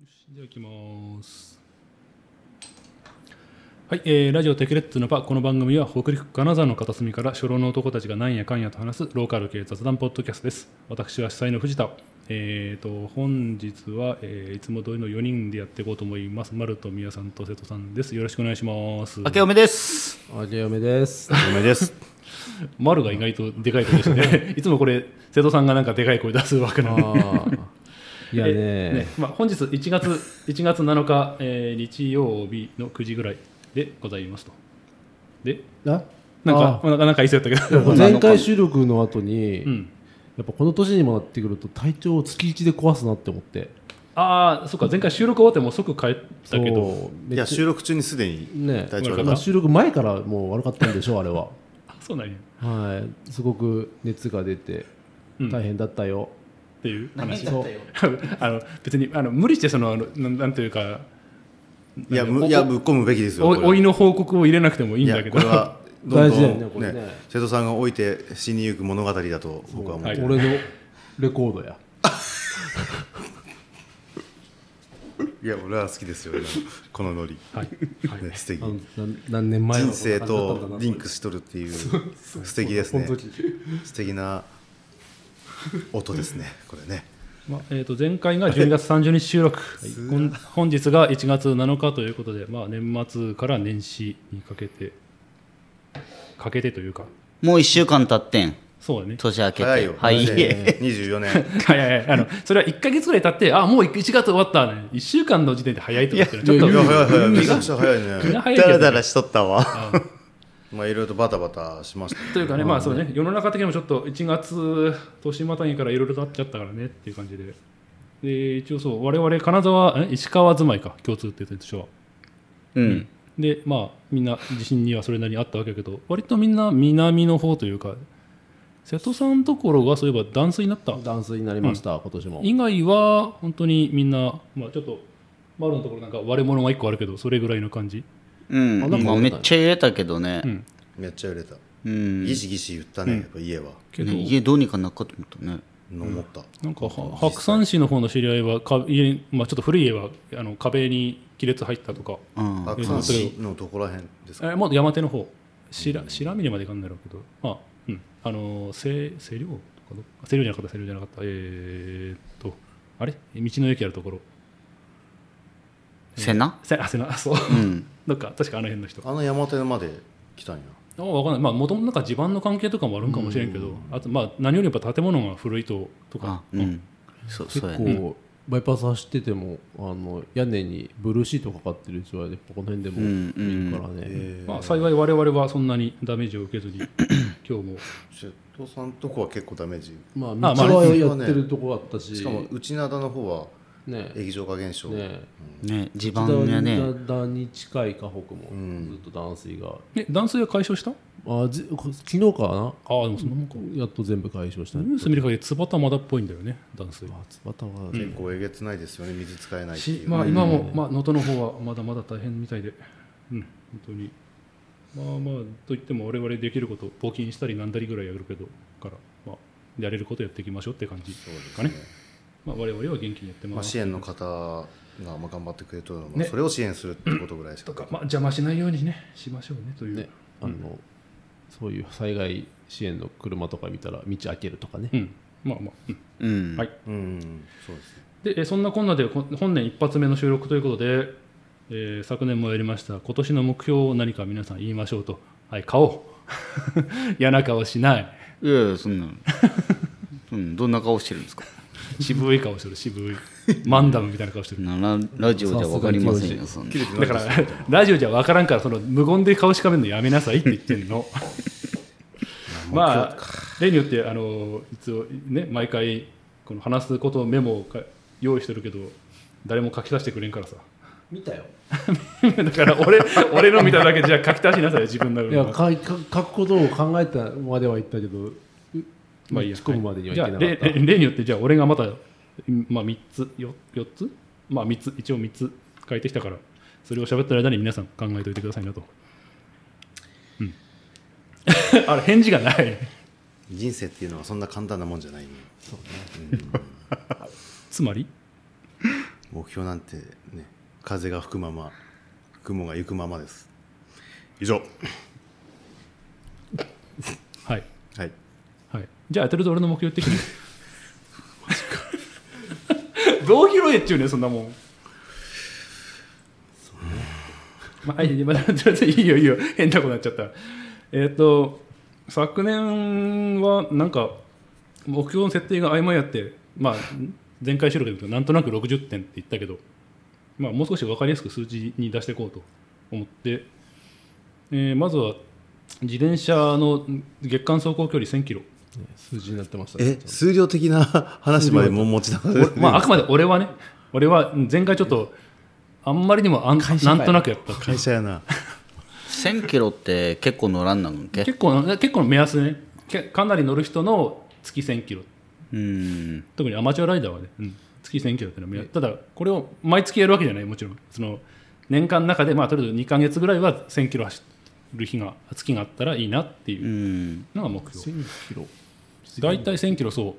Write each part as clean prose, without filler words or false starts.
じゃあ行きます。はい、ラジオテクレッツのパ。この番組は北陸金沢の片隅から初老の男たちがなんやかんやと話すローカル系雑談ポッドキャストです。私は主催の藤田。本日は、いつも通りの4人でやっていこうと思います。丸と宮さんと瀬戸さんです。よろしくお願いします。 明けおめです。 明けおめです。 明けおめです。 丸が意外とでかい声でしたね。いつもこれ瀬戸さんがなんかでかい声出すわけなんで。 いやね、 本日1月7日、日曜日の9時ぐらいでございますと。で、なんか言いそうやったけど、 前回収録の後に、 うん、 やっぱこの年にもなってくると体調を月1で壊すなって思って。 ああ、そっか、前回収録終わってもう即帰ったけど、 いや収録中にすでに体調が、収録前からもう悪かったんでしょあれは。 あ、そうなんや。 はい、すごく熱が出て大変だったよ。 っていう話。別に無理してなんというか、 いやぶっ込むべきですよ。 老いの報告を入れなくてもいいんだけど、 これはどんどん大事だよねこれね。 瀬戸さんが老いて死にゆく物語だと僕は思ってる。 俺のレコードや。 いや俺は好きですよこのノリ。 はいはい、 ね、素敵。 何年前の人生とリンクしとるっていう素敵ですね。素敵な音ですねこれね。 前回が12月30日収録、本日が1月7日ということで、年末から年始にかけてというか、 もう1週間経ってん。 そうだね、 年明けて早いよ、 はい、 24年いやそれは1か月ぐらい経って、もう1月終わったね、1週間の時点で早いとかってちょっと早いめちゃくちゃ早いね。 ダラダラしとったわ。 まあいろいろとバタバタしましたというかね、そうね、世の中的にもちょっと1月年またぎからいろいろとあっちゃったからねっていう感じで、一応そう我々金沢石川住まいか共通って言ったでしょ。でみんな地震にはそれなりにあったわけだけど、割とみんな南の方というか、瀬戸さんのところがそういえば断水になった。 断水になりました、今年も。 以外は本当にみんな、ちょっと丸のところなんか割れ物が1個あるけど、それぐらいの感じ。 めっちゃ揺れたけどね。 めっちゃ揺れた。ギシギシ言ったね、やっぱ家は。 家どうにかなっかと思ったね。 思った。 なんか白山市の方の知り合いはちょっと古い家は壁に亀裂入ったとか。 白山市のどこら辺ですか。 もう山手の方、白峰まで行かんだろうけど、清涼とか清涼じゃなかったあれ道の駅あるところ。 瀬名そう、どっか確かあの辺の人。 山手まで来たんや。 分かんない。もともとなんか地盤の関係とかもあるんかもしれんけど、あと何よりやっぱ建物が古いとか。 結構バイパス走ってても屋根にブルーシートかかってるうちはこの辺でも見るからね。 幸い我々はそんなにダメージを受けずに今日も。 瀬戸さんとこは結構ダメージ。 道はやってるとこあったし、 しかも内灘の方は液状化現象地盤やね。 内灘に近い河北もずっと断水が。 断水は解消した？ 昨日かな。 でもそんなもんか。 やっと全部解消したね。 ニュース見る限り津端まだっぽいんだよね、断水。 津端は結構えげつないですよね、水使えないっていう。 今も能登の方はまだまだ大変みたいで、本当にといっても我々できること募金したりなんだりぐらいやるけどからやれることやっていきましょうって感じかね。我々は元気にやってます。 支援の方が頑張ってくれとるのも、それを支援するってことぐらいしか。 邪魔しないようにねしましょうねという。 そういう災害支援の車とか見たら道開けるとかね。 はい。 そうですね。 でそんなこんなで本年一発目の収録ということで、昨年もやりました今年の目標を何か皆さん言いましょうと。はい、顔嫌な顔しない。 いやそんなどんな顔してるんですか。 渋い顔してる。渋いマンダムみたいな顔してる。 ラジオじゃ分かりませんよ。 だからラジオじゃ分からんから無言で顔しかめるのやめなさいって言ってんの。例によっていつもね毎回この話すことをメモを用意してるけど誰も書き足してくれんからさ。 見たよ。 だから俺の見ただけじゃ書き足しなさい自分の。 いや書くことを考えたまでは言ったけど。 いいや。 仕込むまでにはいけなかった。 例によってじゃあ俺がまた3つ4つ3つ一応3つ書いてきたからそれを喋ってる間に皆さん考えておいてくださいなと。あれ返事がない。 人生っていうのはそんな簡単なもんじゃないね。 つまり目標なんてね、風が吹くまま雲が行くままです。以上。 はいはいはい。じゃあとりあえず俺の目標言ってくるどう広いっちゅうねんそんなもん。まあいいよいいよ変なことになっちゃった。昨年はなんか目標の設定が曖昧やって、まあ前回収録で言うとなんとなく60点って言ったけど、まあもう少し分かりやすく数字に出していこうと思って、まずは自転車の月間走行距離1000キロ。 数字になってましたね。 数量的な話までも持ちながら、 まああくまで俺は前回ちょっとあんまりにもなんとなくやった会社やな。 1000キロって結構乗らんなんけ？ 結構の目安ね。かなり乗る人の月1000キロ。特にアマチュアライダーはね、月1000キロってのは目安。ただこれを毎月やるわけじゃない。もちろんその年間の中でまあとりあえず2ヶ月ぐらいは1000キロ走る月があったらいいなっていうのが目標。 1000キロ大体1000キロ。そう、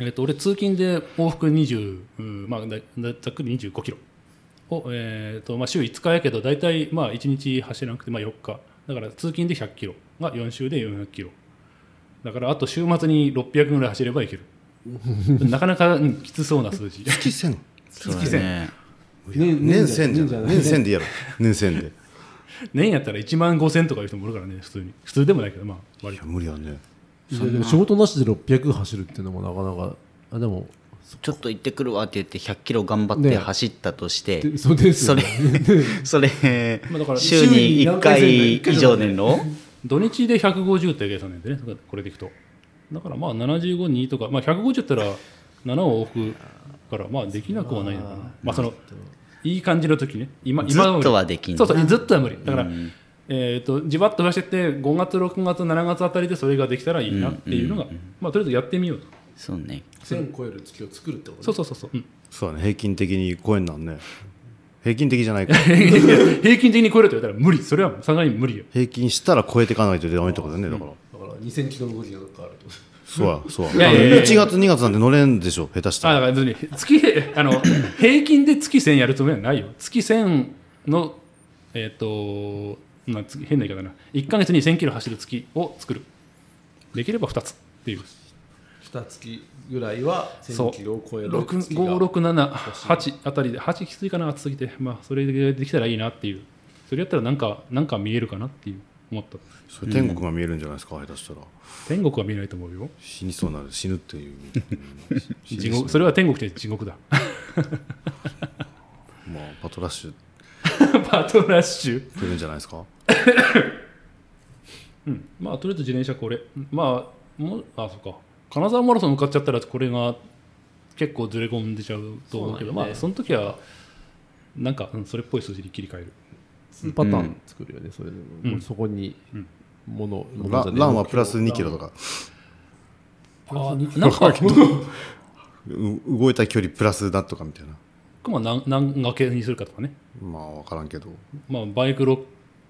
俺通勤で往復20、まあ、ざっくり25キロを、まあ、週5日やけど大体まあ1日走らなくてまあ4日だから通勤で100キロが4週で400キロだからあと週末に600ぐらい走ればいけるなかなか、きつそうな数字。 月1000 そうだね。 年1000じゃない。年1000でやろう。年1000で年やったら1万5000とかいう人もいるからね。普通でもないけどまあ割と無理やね。 でも仕事なしで600走るっていうのもなかなかでもちょっと行ってくるわって言って100キロ頑張って走ったとして、 そうですよね。 それ、 まあだから週に1回以上ねんの土日で150って計算なんでねこれでいくとだからまあ75にとか、まあ、150ったら7往復からまあできなくはないのかな。まあそのいい感じの時ねずっとはできんそうずっとは無理だから、じわっと増してって5月6月7月あたりでそれができたらいいなっていうのが、まあとりあえずやってみようと。 そうね。 1000超える月を作るってことそう、 そうだね。平均的に超えんなんね。平均的じゃないか。 平均的に超えると言われたら無理。それはさすがに無理よ。 平均したら超えていかないとダメってことだね。だから 2000キロの動きがあるってこと。 そういや 1月2月なんて乗れんでしょ下手したら。 だから平均で月1000やるつもりはないよ。月1000のまあ、変な言い方な1ヶ月に1000キロ走る月を作る。できれば2つっていう 2月ぐらいは1000キロを超える月が 5、6、7、8あたりで8きついかな暑すぎて、まあ、それでできたらいいなっていうそれやったらなんか見えるかなっていう思った。 それ天国が見えるんじゃないですか、下手したら。 天国は見えないと思うよ。 死にそうなる死ぬっていう地獄それは天国で地獄だまあパトラッシュパトラッシュ来るんじゃないですかまあとりあえず自転車これまあそっか金沢マラソン向かっちゃったらこれが結構ずれ込んでちゃうと思うけど、まあその時はなんか、それっぽい数字に切り替える 2パターン作るよね、それでもそこにランはプラス2キロとかなんか動いた距離プラスだとかみたいな。 まあ何掛けにするかとかね。 まあ分からんけど、 まあバイクで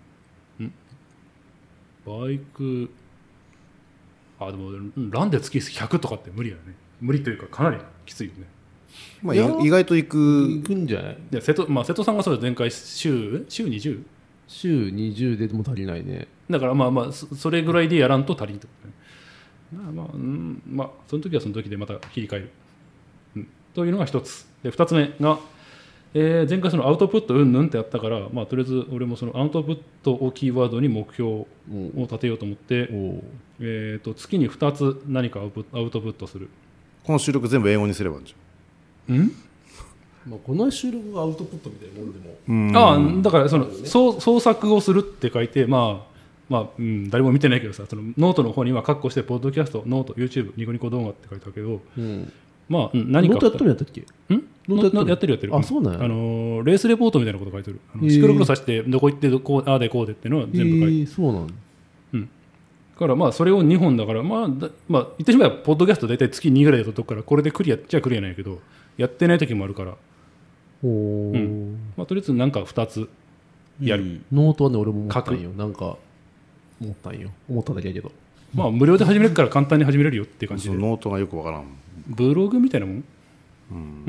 もランで月100とかって無理やね。無理というかかなりきついよね。 まあ、意外と行くんじゃない。 いや瀬戸さんがそうで前回週 20？ 週20でも足りないね。 だからまあそれぐらいでやらんと足りんってことね。まあその時はその時でまた切り替える、というのが一つで、2つ目が、前回そのアウトプットうんぬんってやったから、まあ、とりあえず俺もそのアウトプットをキーワードに目標を立てようと思って、月に2つ何かアウトプットする。 この収録全部英語にすればいいんじまあ、この収録がアウトプットみたいなもんでも、 だからその創作をするって書いて、誰も見てないけどさ、そのノートの方には括弧してポッドキャスト、ノート、YouTube、ニコニコ動画って書いてあるけど、何かノートやっとるんやったっけ？ ノートやってる。 あ、そうなんや。 レースレポートみたいなこと書いてる。シクロクロスさしてどこ行ってああでこうでっていうのは全部書いてる。 そうなんだ。 だからまあそれを2本だからまあ言ってしまえばポッドキャスト大体月2ぐらいで撮っとくからこれでクリアっちゃクリアなんやけど、やってない時もあるから、とりあえずなんか2つやる。 ノートはね俺も思ったんよ。なんか思っただけやけど、 まあ無料で始めるから簡単に始めれるよっていう感じで。 ノートがよくわからん。 ブログみたいなもん。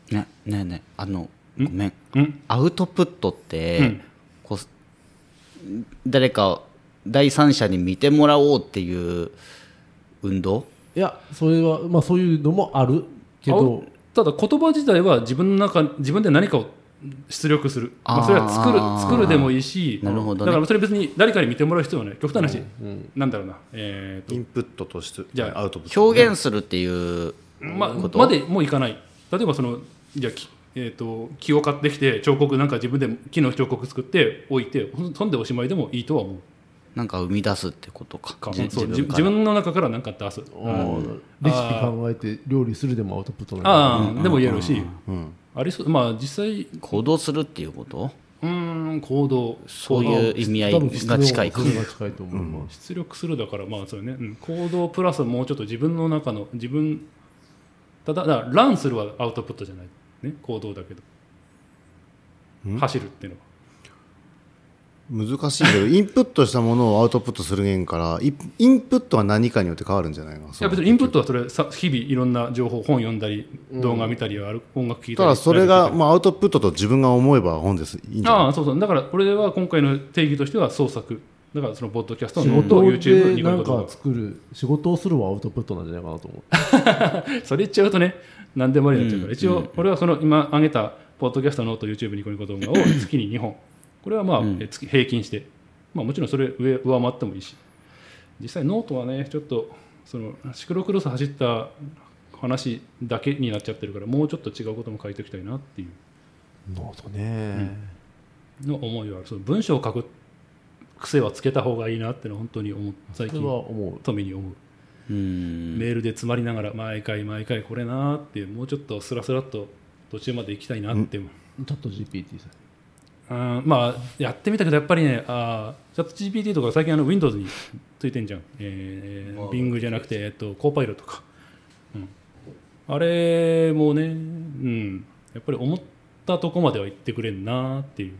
ねごめん、 うんアウトプットって、 うんこう誰か第三者に見てもらおうっていう運動。 いやそれはまあそういうのもあるけど、 ただ言葉自体は自分で何かを出力する、まあ、それは作るでもいいし、 なるほどねだからそれ別に誰かに見てもらう必要はない。極端な話、なんだろうな、 インプットとしてじゃあアウトプット表現するっていうことまでもいかない。例えばじゃあ木を買ってきて彫刻なんか自分で木の彫刻作って置いてそんでおしまいでもいいとは思う。 なんか生み出すってことか。 そう自自分の中から何か出す。 レシピ考えて料理するでもアウトプットなんだ。 でも言えるし、ありそう。まあ実際行動するっていうこと。 行動そういう意味合いが近いか。 それが近いと思う。 出力するだからまあそうね、行動プラスもうちょっと自分の中のだからランするはアウトプットじゃないね、行動だけど走るっていうのは難しいけどインプットしたものをアウトプットするげんからインプットは何かによって変わるんじゃないの。 いや別にインプットはそれ日々いろんな情報本読んだり動画見たり音楽聴いたり、 ただそれが、まあ、アウトプットと自分が思えば本ですいいんじゃない。 そうだからこれは今回の定義としては創作だからそのポッドキャスト仕のノート事 YouTube でなんニコニコ動か作る仕事をするはアウトプットなんじゃないかなと思う。 画それ言っちゃうとね何でもありになっちゃうから、一応俺はその今上げたポッドキャストノート YouTube ニコニコ動画を月に2本これはまあ月平均してまあもちろんそれ上回ってもいいし、実際ノートはねちょっとそのシクロクロス走った話だけになっちゃってるからもうちょっと違うことも書いておきたいなっていうノートね、 の思いはある。その文章を書く癖はつけた方がいいなってのは本当に思う。最近それは思う。 富に思う。メールで詰まりながら毎回これなーっていうもうちょっとスラスラっと途中まで行きたいなって思う。 チャット GPT さまあやってみたけどやっぱりねチャット GPT とか最近Windows についてんじゃん、Bing じゃなくてコーパイロットか、あれもね、やっぱり思ったとこまでは言ってくれんなっていう、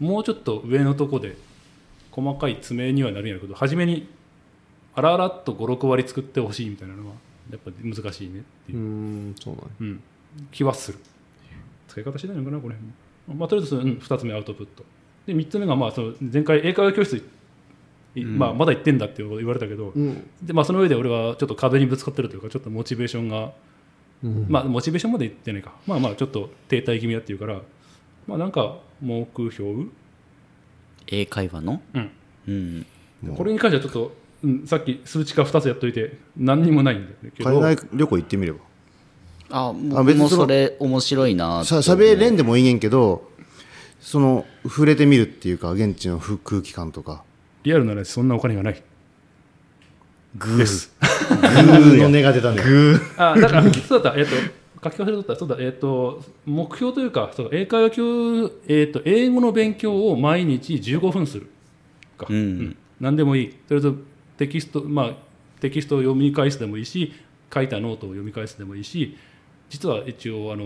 もうちょっと上のとこで細かい詰めにはなるんやけど初めにあらあらっと 5,6 割作ってほしいみたいなのはやっぱ難しいねっていうそうなんや。 気はする。使い方次第なのかなこれ、まあ、とりあえず2つ目アウトプットで3つ目がまあその前回英会話教室、まだ行ってんだって言われたけど、でまあ、その上で俺はちょっと壁にぶつかってるというかちょっとモチベーションが、まあモチベーションまでいってないか、まあちょっと停滞気味だっていうから、まあなんか目標英会話の、 これに関してはちょっと、さっき数値化2つやっといて何にもないんだけど、 海外旅行行ってみれば。 僕もそれ面白いな。 しゃべれんでもいいねんけどその触れてみるっていうか現地の空気感とか。 リアルな話そんなお金がないです。 グーの音が出たね。 だからそうだった書き忘れとったそうだ目標というかそう英会話英語の勉強を毎日15分するか、何でもいい。とりあえずテキストを読み返すでもいいし書いたノートを読み返すでもいいし、実は一応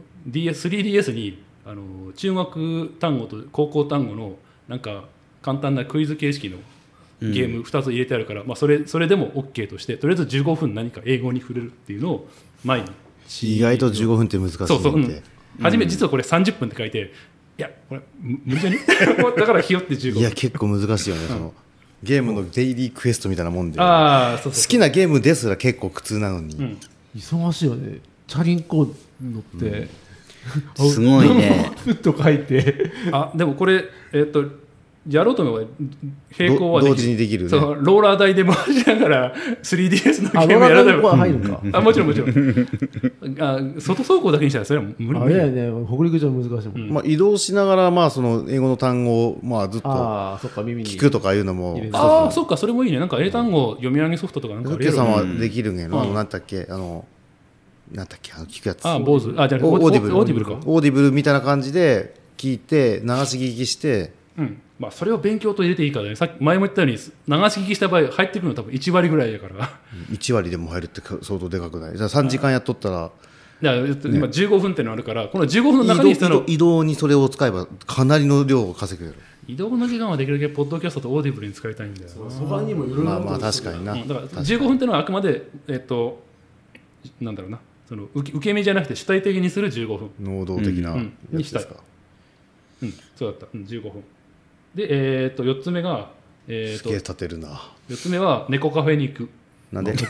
3DS に中学単語と高校単語のなんか簡単なクイズ形式のゲーム2つ入れてあるから、それでも OK としてとりあえず15分何か英語に触れるっていうのを毎日。 意外と15分って難しいって初め実はこれ30分って書いて、いやこれ無理じゃねだからひよって15分。 いや結構難しいよね、そのゲームのデイリークエストみたいなもんで、 好きなゲームですら結構苦痛なのに、 忙しいよね。チャリンコ乗って、 すごいねふっと書いてでもこれやろうと思えば並行はできる。 同時にできるね。 そうローラー台で回しながら 3DS のゲームやらないは入るか。 もちろん外走行だけにしたらそれは無理。 あれやね、北陸じゃ難しいもん。 移動しながらその英語の単語をずっと聞くとかいうのも、 そっかそれもいいね。なんか英単語読み上げソフトとかなんかあるやろ。さんはできるね。なんだっけ聞くやつ。 坊主じゃあオーディブルか。 オーディブルみたいな感じで聞いて流し聞きして。 それを勉強と入れていいからね。さっき前も言ったように流し聞きした場合入ってくるの多分1割ぐらいだから 1割でも入るって相当でかくない？じゃあ3時間やっとったら今15分ってのあるからこの15分の中に移動にそれを使えばかなりの量を稼ぐ。 移動の時間はできるだけポッドキャストとオーディブルに使いたいんだよ。 そばにもいろいろ確かにな。 だから15分ってのはあくまでなんだろうなその受け身じゃなくて主体的にする15分、 能動的なやつですか。 そうだった、15分で、4つ目が、 すげえ立てるな。 4つ目は猫カフェに行く。 なんで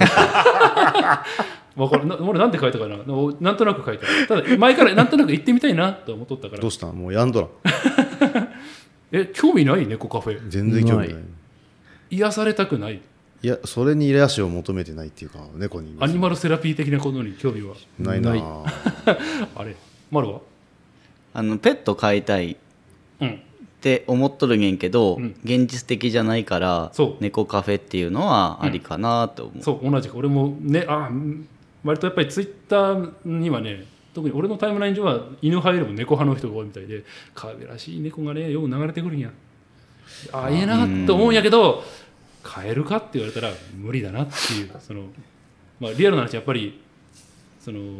俺なんて書いたかな、なんとなく書いた。ただ前からなんとなく行ってみたいなと思っとったから。 どうしたん、もうやんどら興味ない？猫カフェ全然興味ない。 癒されたくない？ いや、それに癒しを求めてないっていうか、猫にアニマルセラピー的なことに興味はないな。 あれ、マルはペット飼いたいって思っとるんやんけど、現実的じゃないから猫カフェっていうのはありかなと思う。 そう、同じく俺もね、割とやっぱりツイッターにはね、特に俺のタイムライン上は犬派よりも猫派の人が多いみたいで、可愛らしい猫がねよう流れてくるんや、ええなと思うんやけど、飼えるかって言われたら無理だなっていう、その、リアルな話、やっぱりその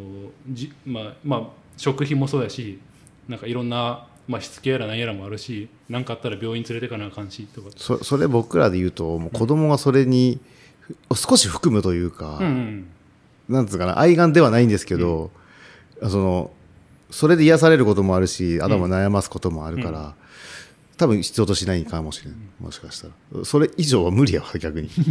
食費もそうやし、なんかいろんな、しつけやら何やらもあるし、何かあったら病院連れてかなあかんしとか。 それ僕らで言うと、もう子供がそれに少し含むというか、なんつうかな、愛玩ではないんですけど、それで癒されることもあるし、頭悩ますこともあるから、多分必要としないかもしれない。もしかしたらそれ以上は無理やわ、逆に。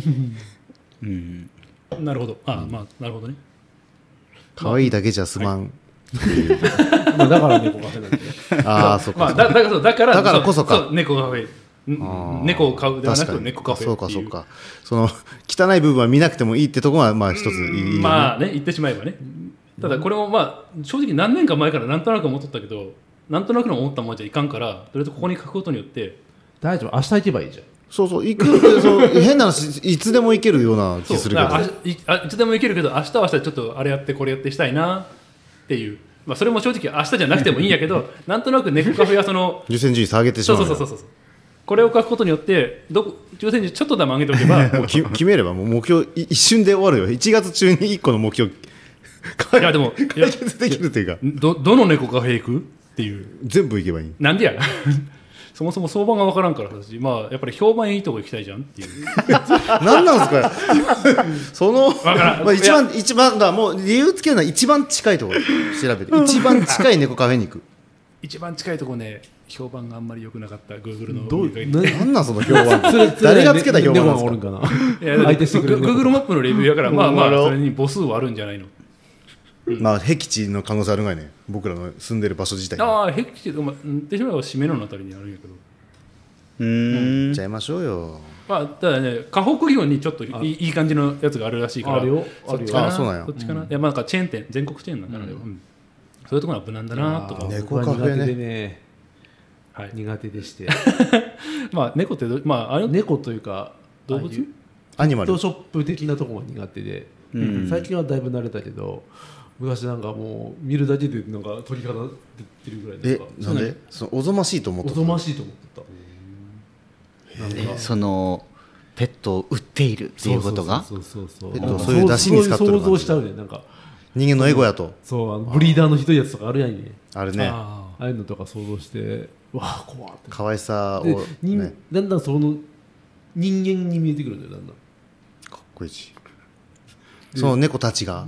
なるほど。なるほどね。 可愛いだけじゃすまん。 だから猫カフェなんで。 そうか。 だからこそか。 そう、猫カフェ。猫を飼うではなく猫カフェ。 そうか。その汚い部分は見なくてもいいってところは一ついい。 言ってしまえばね。ただこれも正直何年か前からなんとなく思っとったけど、なんとなくの思ったままじゃいかんから、とりあえずここに書くことによって大丈夫、明日行けばいいじゃん。 そう行く変な話、いつでも行けるような気するけど。 いつでも行けるけど、明日は明日ちょっとあれやってこれやってしたいなっていう、それも正直明日じゃなくてもいいんやけどなんとなく猫カフェはその優先順位下げてしまう。 そうこれを書くことによって優先順位ちょっとでも上げておけばもう決めればもう目標一瞬で終わるよ。1月中に1個の目標いやでも解決できるというか、 どの猫カフェ行くっていう、 全部行けばいい。 なんでやそもそも相場が分からんから私、やっぱり評判いいとこ行きたいじゃんっていう何なんですかその一番だ、もう理由つけるのは一番近いところ調べて、一番近い猫カフェに行く。 一番近いところね、評判があんまり良くなかった Google の何なんその評判誰がつけた評判なんですか。 相手してくれる Google マップのレビューやから、それに母数はあるんじゃないの。 僻地の可能性あるがいね、僕らの住んでる場所自体に。 僻地でもでしまえば締めのあたりにあるんやけど、 行っちゃいましょうよ。 ただね、河北業にちょっといい感じのやつがあるらしいから、 そっちかな。そうなんや。 そっちかな。なんかチェーン店、全国チェーンなんだから、そういうところが無難だなとか。 猫カフェね、 苦手でして猫って猫というか動物、 アニマルペットショップ的なところが苦手で、最近はだいぶ慣れたけど、昔なんかもう見るだけでなんか鳥肌出てるぐらいですか。 なんでおぞましいと思ってた。 おぞましいと思ってた。 そのペットを売っているっていうことが、 そういう出汁に使ってる感じ。 想像しちゃうね。なんか人間のエゴやと。 ブリーダーのひどいやつとかあるやんね。 あるね。 ああいうのとか想像して、わあ怖って。 可愛さをだんだんその人間に見えてくるんだよ。だんだんかっこいいし、その猫たちが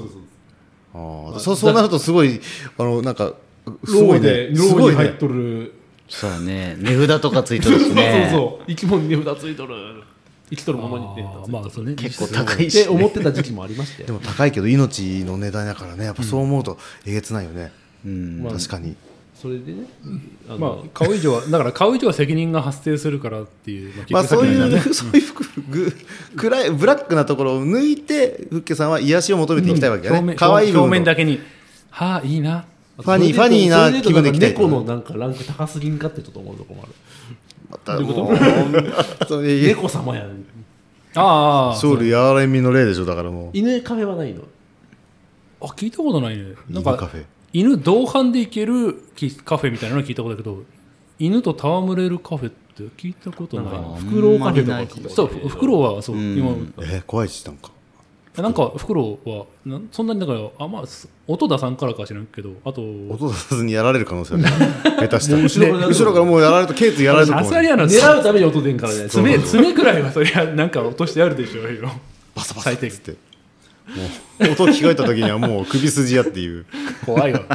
そうなるとすごいなんかすごいね、 すごい入っとる。 そうね、値札とかついとるしね。 そう生き物に値札ついとる。生きとるものに値札ついとる。 結構高いしって思ってた時期もありましたよ。 でも高いけど命の値段やからね、やっぱそう思うとえげつないよね。確かに。 それでね、 買う以上はだから買う以上は責任が発生するからっていう、 そういう暗いブラックなところを抜いて、フッケさんは癒しを求めていきたいわけだね。可愛い部分表面だけにいいな、 ファニーな気分でいきたい。 猫のなんかランク高すぎんかってちょっと思うとこもある。 またもう猫様やん。 ソウルやらみの例でしょ。だからもう犬カフェはないの。 聞いたことないね。なんかカフェ、 犬同伴で行けるカフェみたいなのは聞いたことだけど、犬と戯れるカフェって聞いたことない。 フクロウカフェとか聞いた。 そう、フクロウはそう、今怖いし、 なんかフクロウはそんなにだから音出さんからか知らんけど、あと音出さずにやられる可能性ある下手したら後ろからもうやられると、ケーツやられると狙うために音出んからね。 爪くらいはそりゃなんか落としてやるでしょよ。 バサバサって音聞こえた時にはもう首筋やっていう怖いわ。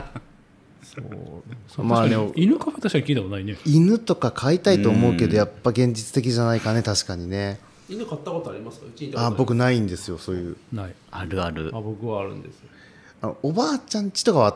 まあね、 犬カフェ確かに聞いたことないね。 犬とか飼いたいと思うけどやっぱ現実的じゃないかね。確かにね。 犬飼ったことありますか？うちにいたことあります。 僕ないんですよそういう。 ない。 あるある。 僕はあるんですよ。 おばあちゃん家とかはあって、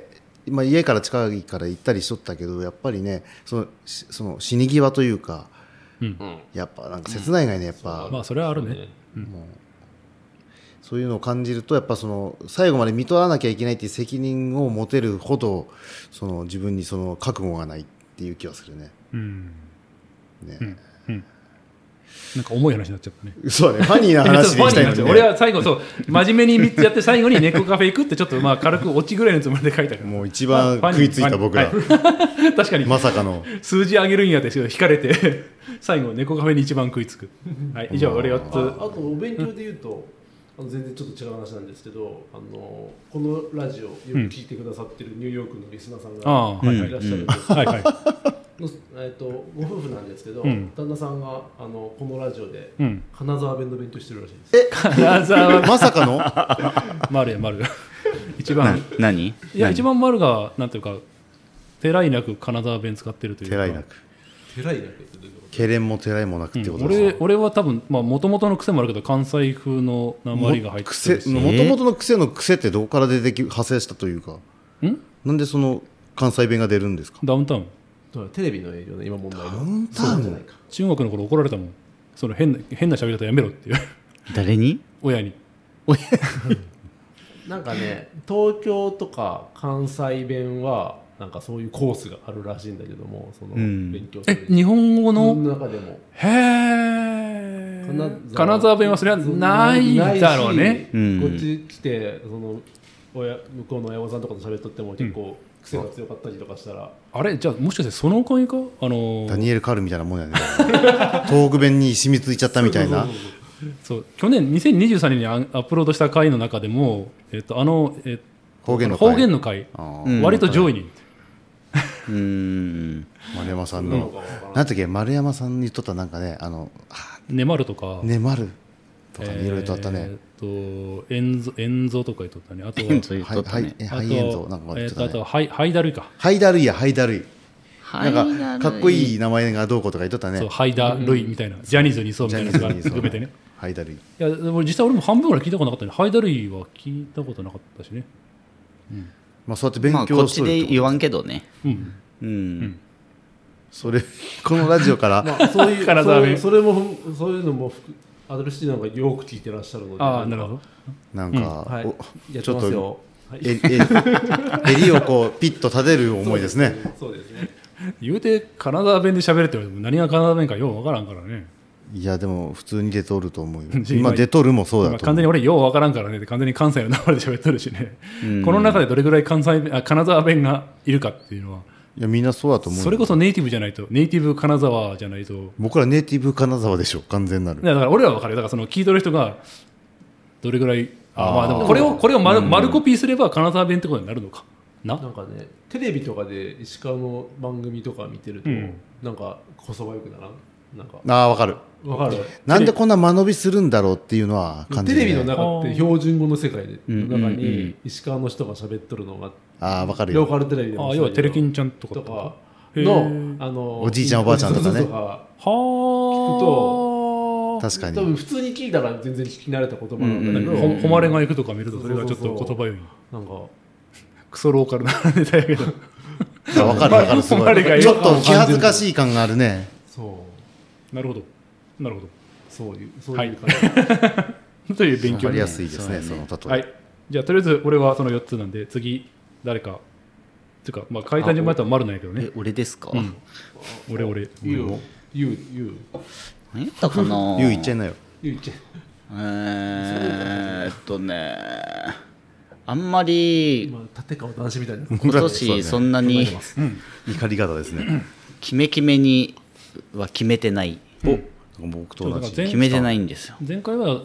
まあ、家から近いから行ったりしとったけどやっぱりねその死に際というか、やっぱなんか切ないがいねやっぱ、 まあそれはあるね。 もうそういうのを感じるとやっぱその最後まで見とらなきゃいけないっていう責任を持てるほどその自分にその覚悟がないっていう気はするね。ね、 なんか重い話になっちゃったね。 そうだね、ファニーな話でいきたいのに、ね、 俺は最後そう真面目にやって最後に猫カフェ行くってちょっとまあ軽くオチぐらいのつもりで書いたからもう一番食いついた僕ら、 はい、確かにまさかの数字上げるんやって引かれて最後猫カフェに一番食いつく。はい、以上俺4つ。 あとお勉強で言うと全然ちょっと違う話なんですけどこのラジオよく聞いてくださってるニューヨークのリスナーさんがいらっしゃるんですけど、ご夫婦なんですけど、旦那さんがこのラジオで金沢弁の勉強してるらしいです。 金沢まさかの丸や丸一番何いや一番丸がなんていうかてらいなく金沢弁使ってるというか。 てらいなくてらいなくってどういうこと？ けれんもてらいもなくってことですか。 俺は多分もともとの癖もあるけど関西風の訛が入ってるし、 もともとの癖の癖ってどこから出て派生したというか、なんでその関西弁が出るんですか。 ダウンタウンテレビの影響で今問題のダウンタウン中学の頃怒られたもん。その変な喋り方やめろっていう誰に？ 親に。 なんかね東京とか関西弁はなんかそういうコースがあるらしいんだけどもその勉強する日本語の中でもへえ金沢弁はそれはないだろうね。 こっち来てその向こうの親御さんとかと喋っとっても結構癖が強かったりとかしたら、 あれじゃあもしかしてそのおかげかダニエル・カールみたいなもんやね東北弁に染みついちゃったみたいな。 そう去年2023年にアップロードした回の中でも方言の回割と上位に丸山さんのなんだっけ丸山さんに言っとったなんかねねまるとかねまるとかいろいろとあったね。 塩蔵とか言っとったね。あとハイエンゾなんか言っとったね。 あとハイダルイか。 ハイダルイやハイダルイ。なんかかっこいい名前がどうこうとか言っとったね。 そうハイダルイみたいなジャニーズにそうみたいなのが含めてね。 ハイダルイ。いやでも実際俺も半分ぐらい聞いたことなかったね。ハイダルイは聞いたことなかったしね。 まあそうやって勉強こっちで言わんけどね。 それこのラジオからそういう金沢弁それもそういうのもアドレスなんかよく聞いてらっしゃるので、 ああなるほど。 なんかちょっと襟をこうピッと立てる思いですね。 そうですね。 言うて金沢弁で喋るって言われても何が金沢弁かようわからんからね。 いやでも普通に出とると思うよ。今出とるもそうだと思う。 完全に俺ようわからんからねって完全に関西の名前で喋ってるしね。この中でどれぐらい金沢弁がいるかっていうのは。 いやみんなそうだと思う。 それこそネイティブじゃないとネイティブ金沢じゃないと。 僕らネイティブ金沢でしょ完全なる。 だから俺は分かるよ。だからその聞いとる人がどれぐらいまあでもこれを丸コピーすれば金沢弁ってことになるのかな。 なんかねテレビとかで石川の番組とか見てると、なんかこそばよくならんなんか分かる。なんでこんな間延びするんだろうっていうのは感じる、ね、 テレビの中って標準語の世界の中に石川の人が喋っとるのが分かるよ。 ローカルテレビでも要はテレキンちゃんとかのおじいちゃんおばあちゃんとかね聞くと確かに多分普通に聞いたら全然聞き慣れた言葉なんだけど、 誉れが行くとか見るとそれがちょっと言葉よいなんかクソローカルなネタやけど分かるすごいちょっと気恥ずかしい感があるね。 そうなるほどそういう感じという勉強分かりやすいですねその例え。 はいじゃあとりあえず俺はその4つなんで次誰かっていうかまあ書いた順番やったら丸なんやけどね。 俺ですか。 俺言う何やったかな。 言っちゃいなよ。 あんまり立川男子みたいな今年そんなに怒り方ですね。 決めには決めてない。 僕と同じ決めてないんですよ。 前回は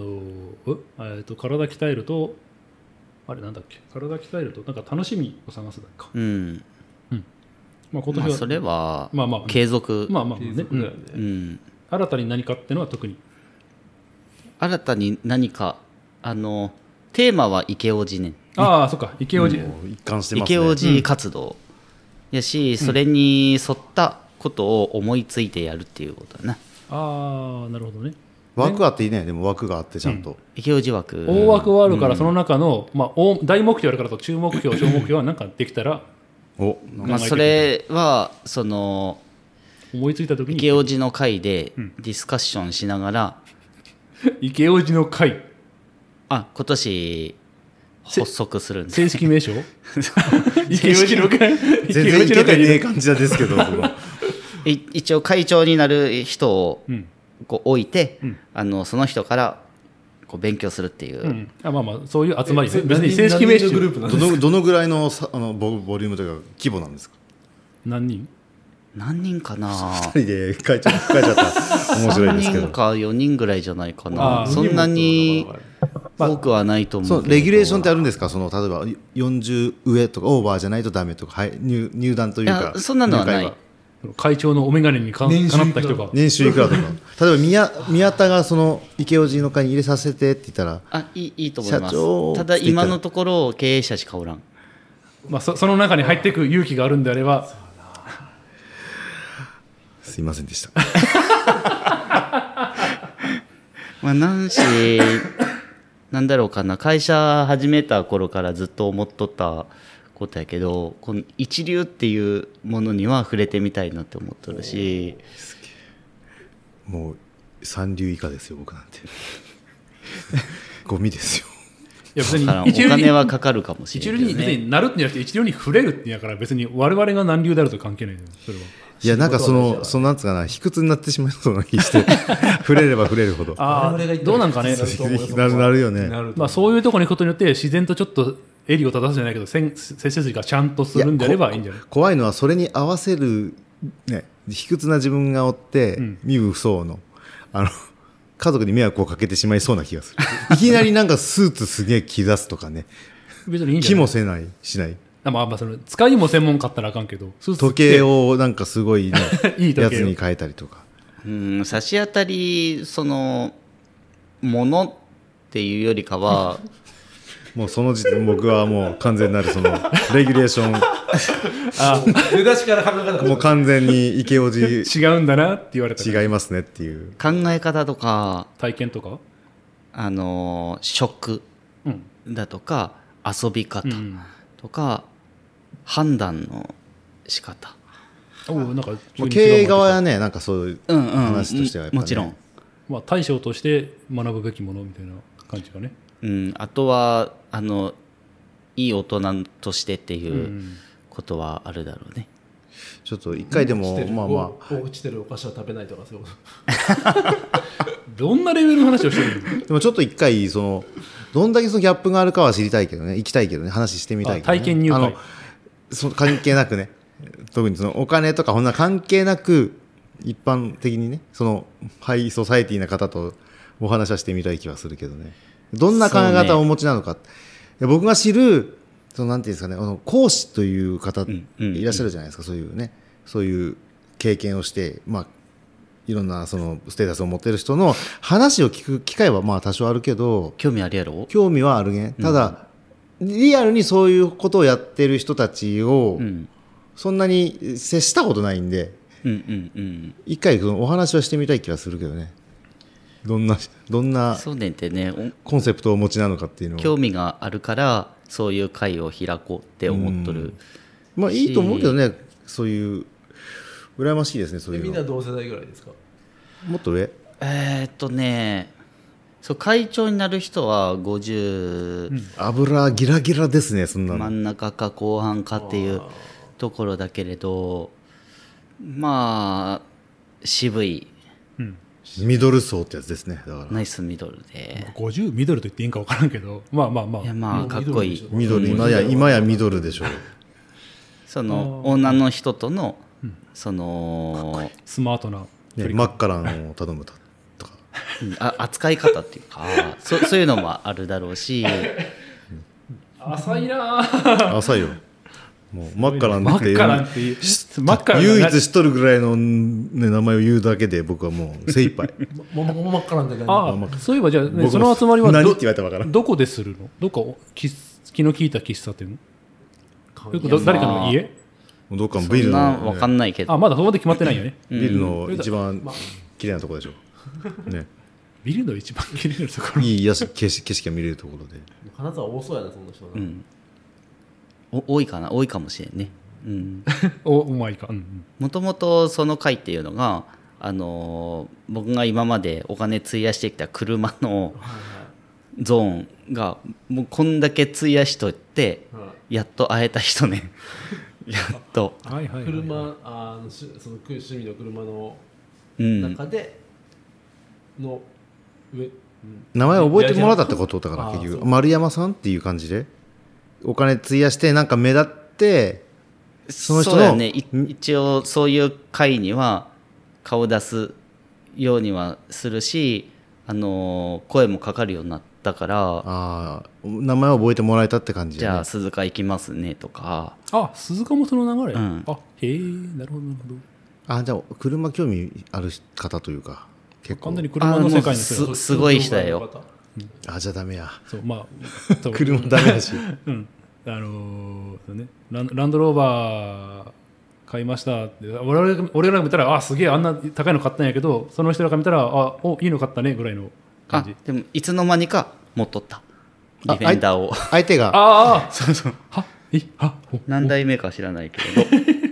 体鍛えるとあれなんだっけ体鍛えるとなんか楽しみを探すだっか。まあ今年はそれは継続。 新たに何かっていうのは特に新たに何かテーマは池叔父ね。 ああそっか池叔父、 一貫してますね。 池叔父活動やし、それに沿ったことを思いついてやるっていうことだな。 ああなるほどね。 枠あっていいね。でも枠があってちゃんと、 池叔父枠大枠はあるから、その中の、まあ、大目標あるからと中目標小目標は何かできたらそれはその思いついた時に池叔父の会でディスカッションしながら、 池叔父の会今年発足するんで正式名称池叔父の会全然いけてねえ感じですけど一応会長になる人をこう置いて、その人からこう勉強するっていう、 まあまあそういう集まり、別に正式名称グループなんですか。 どのぐらいのボリュームというか規模なんですか。 何人かな。 2人で書いちゃったら面白いですけ 3 ど人か4人ぐらいじゃないかな。そんなに多くはないと思うけど、 そのレギュレーションってあるんですか。その例えば40上とかオーバーじゃないとダメとか、入団というか。 いやそんなのはない。 会長のお眼鏡にかなった人が年収いくらとか例えば宮田がその池叔父の会に入れさせてって言ったらいいと思います。 社長ただ今のところ経営者しかおらん。 まあ、その中に入っていく勇気があるんであればすいませんでしたなんだろうかな、会社始めた頃からずっと思っとったことやけど、この一流っていうものには触れてみたいなって思っとるし、 もう三流以下ですよ僕なんてゴミですよ。 いや別にお金はかかるかもしれないけど、ね、 一流に別になるってじゃなくて一流に触れるってやから、別に我々が何流であると関係ないよそれは。 いやなんかそのなんつうかな、卑屈になってしまいそうな気して触れれば触れるほどどうなんかねなるよね。 まあ、そういうところに行くことによって自然とちょっと襟を正すじゃないけど接筋がちゃんとするんであればいいんじゃない。 怖いのはそれに合わせる、ね、卑屈な自分がおって、身分不相応の家族に迷惑をかけてしまいそうな気がするいきなりなんかスーツすげえ着出すとかね別にいいんじゃない。 気もしないまあその使いも専門買ったらあかんけど、 時計をなんかすごい、ね、 いい時計やつに変えたりとか、 差し当たりそのものっていうよりかはもうその時点僕はもう完全なるそのレギュレーション出だしから考え方もう完全に池叔父違うんだなって言われた違いますねっていう考え方とか体験とか食だとか遊び方とか、判断の仕方、 なんか経営側はねなんかそういう話としてはやっぱ、ねもちろん、 まあ、大将として学ぶべきものみたいな感じがね、 あとはいい大人としてっていうことはあるだろうね。 ちょっと一回でも落ちてるお菓子は食べないとかそういうことどんなレベルの話をしてるの。 でもちょっと一回どんだけそのギャップがあるかは知りたいけどね、行きたいけどね、話してみたいけど、ね、 体験入会関係なくね特にそのお金とかこんな関係なく一般的にねそのハイソサエティな方とお話はしてみたい気はするけどね、どんな考え方をお持ちなのか、僕が知るなんていうんですかね、講師という方いらっしゃるじゃないですか、そういうねそういう経験をして、いろんなそのステータスを持っている人の話を聞く機会はまあ多少あるけど、 興味あるやろ。 興味はあるね。ただ、リアルにそういうことをやってる人たちをそんなに接したことないんで、一回お話はしてみたい気がするけどね。どんなそうねってね、 コンセプトをお持ちなのかっていうのを興味があるからそういう会を開こうって思っとる。 いいと思うけどね、そういう羨ましいですね。そういうのみんな同世代ぐらいですか。 もっと上？ そう会長になる人は50、 油ギラギラですね。そんなの真ん中か後半かっていうところだけれど、渋い、 ミドル層ってやつですね。だからナイスミドルで 50ミドルと言っていいんか分からんけど、 いやかっこいいミドル、今やミドルでしょう。 その女の人とのそのスマートなマッカランを頼むとか、 扱い方っていうかそういうのもあるだろうし浅いな。 浅いよ。 もうマッカランマってッカランってマッカラン唯一知っとるぐらいの、ね、名前を言うだけで僕はもう精一杯も真っ赤なんでああそういえばじゃあ、ね、 僕もその集まりは何って言われたら分からん。 どこでするの？どこ気の利いた喫茶店？よくいや誰かの家？ どっかのビルそんなの、 分かんないけど、 あまだそこで決まってないよね。 ビルの一番綺麗なところでしょ、ね、 ビルの一番綺麗なところ。 いい景色が見れるところで。 金沢多そうやなそんな人はな、 多いかな、多いかもしれんね。 うまいか。うんもともとその会っていうのが、僕が今までお金費やしてきた車のゾーンがもうこんだけ費やしとってやっと会えた人ねやっと、 はいはいはい、 車その趣味の車のうん、 中での上、 名前覚えてもらったってことだからあーそう結局丸山さんっていう感じでお金費やしてなんか目立ってその人のそうだよね、一応そういう会には顔出すようにはするし、声もかかるようになったから、 ああ名前を覚えてもらえたって感じじで、ね、 ゃあ鈴鹿行きますねとか、 あ鈴鹿もその流れ、 うんあへえなるほどなるほど。 あじゃあ車興味ある方というか結構完全に車の世界の人だ。 すごい人だよ。 あじゃあダメやそうまあそう車ダメだしうんそうね、ランドローバー買いましたって俺らが見たらあすげえあんな高いの買ったんやけどその人らが見たらあいいの買ったねぐらいの感あじ。 でもいつの間にか持っとったディフェンダーを相手がああそうそうはほ何代目か知らないけれど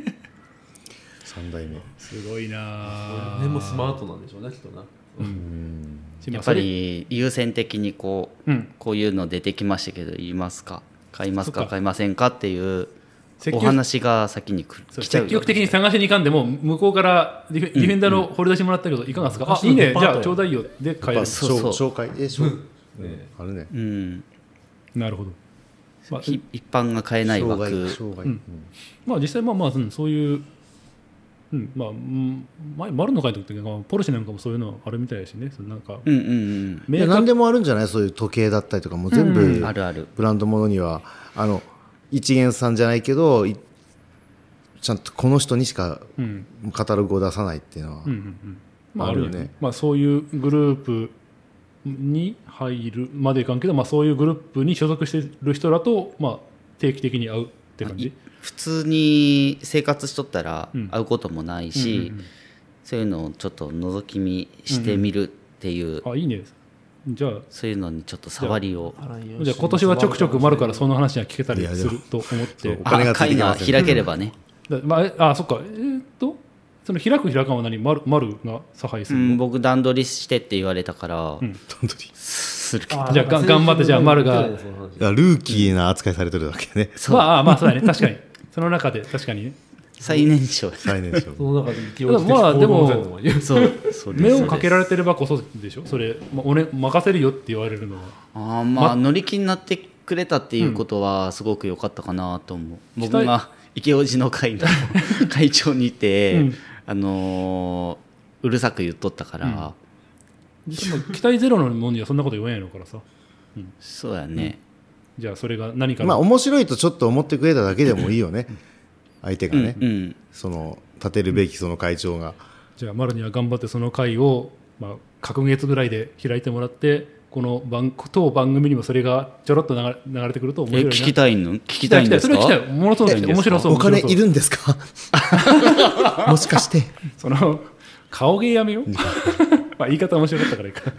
3代目すごいなあねもスマートなんでしょうねきっとな、 やっぱり優先的にこう、 うんこういうの出てきましたけど言いますか買いますそっかか買いませんかっていう積極お話が先に来ちゃう積極的に探しに行かんでも向こうからディフェンダーの掘り出しもらったけどいかがですか、あいいねじゃあちょうだいよで買える。 そうそう紹介あるねうんなるほど、まあ、 一般が買えない枠障害まあ実際そういうまあ前丸の会とかポルシェなんかもそういうのあるみたいだしねなんかうんうんうんメーカー何でもあるんじゃないそういう時計だったりとかも全部あるあるブランドものには一元さんじゃないけどちゃんとこの人にしかうんカタログを出さないっていうのは、 まあ、 あるよねあるよね、まあ、そういうグループに入るまでいかんけど、まあ、そういうグループに所属している人らと、まあ、定期的に会うって感じ。 普通に生活しとったらうん会うこともないし、そういうのをちょっと覗き見してみるっていう、 あいいね。じゃあそういうのにちょっと触りをじゃあ今年はちょくちょく丸からその話が聞けたりいやすると思ってお金がついて会がきません開ければね、 まあそっかその開く開かんは何丸が差配するの、 僕段取りしてって言われたから、 本当にするけどじゃあ頑張ってじゃあ丸がいやルーキーな扱いされてるだけねまあそうだね確かにその中で確かにね最年少最年少その中で勢いまあでもそう目をかけられてればこそでしょそれ、任せるよって言われるのはまあ乗り気になってくれたっていうことはすごく良かったかなと思う、僕が池叔父の会の会長にいて、うるさく言っとったから、 でも期待ゼロのもんにはそんなこと言わないのからさ、 そうやね、 じゃあそれが何かまあ面白いとちょっと思ってくれただけでもいいよね相手がね、 うんその立てるべきその会長が、 じゃあ丸には頑張ってその会を、隔月ぐらいで開いてもらってこの当番組にもそれがちょろっと流れてくると面白いな。 聞きたいんですか？ それは聞きたい。ものすごく面白そう。 お金いるんですかもしかしてその顔芸やめよう言い方面白かったからいいか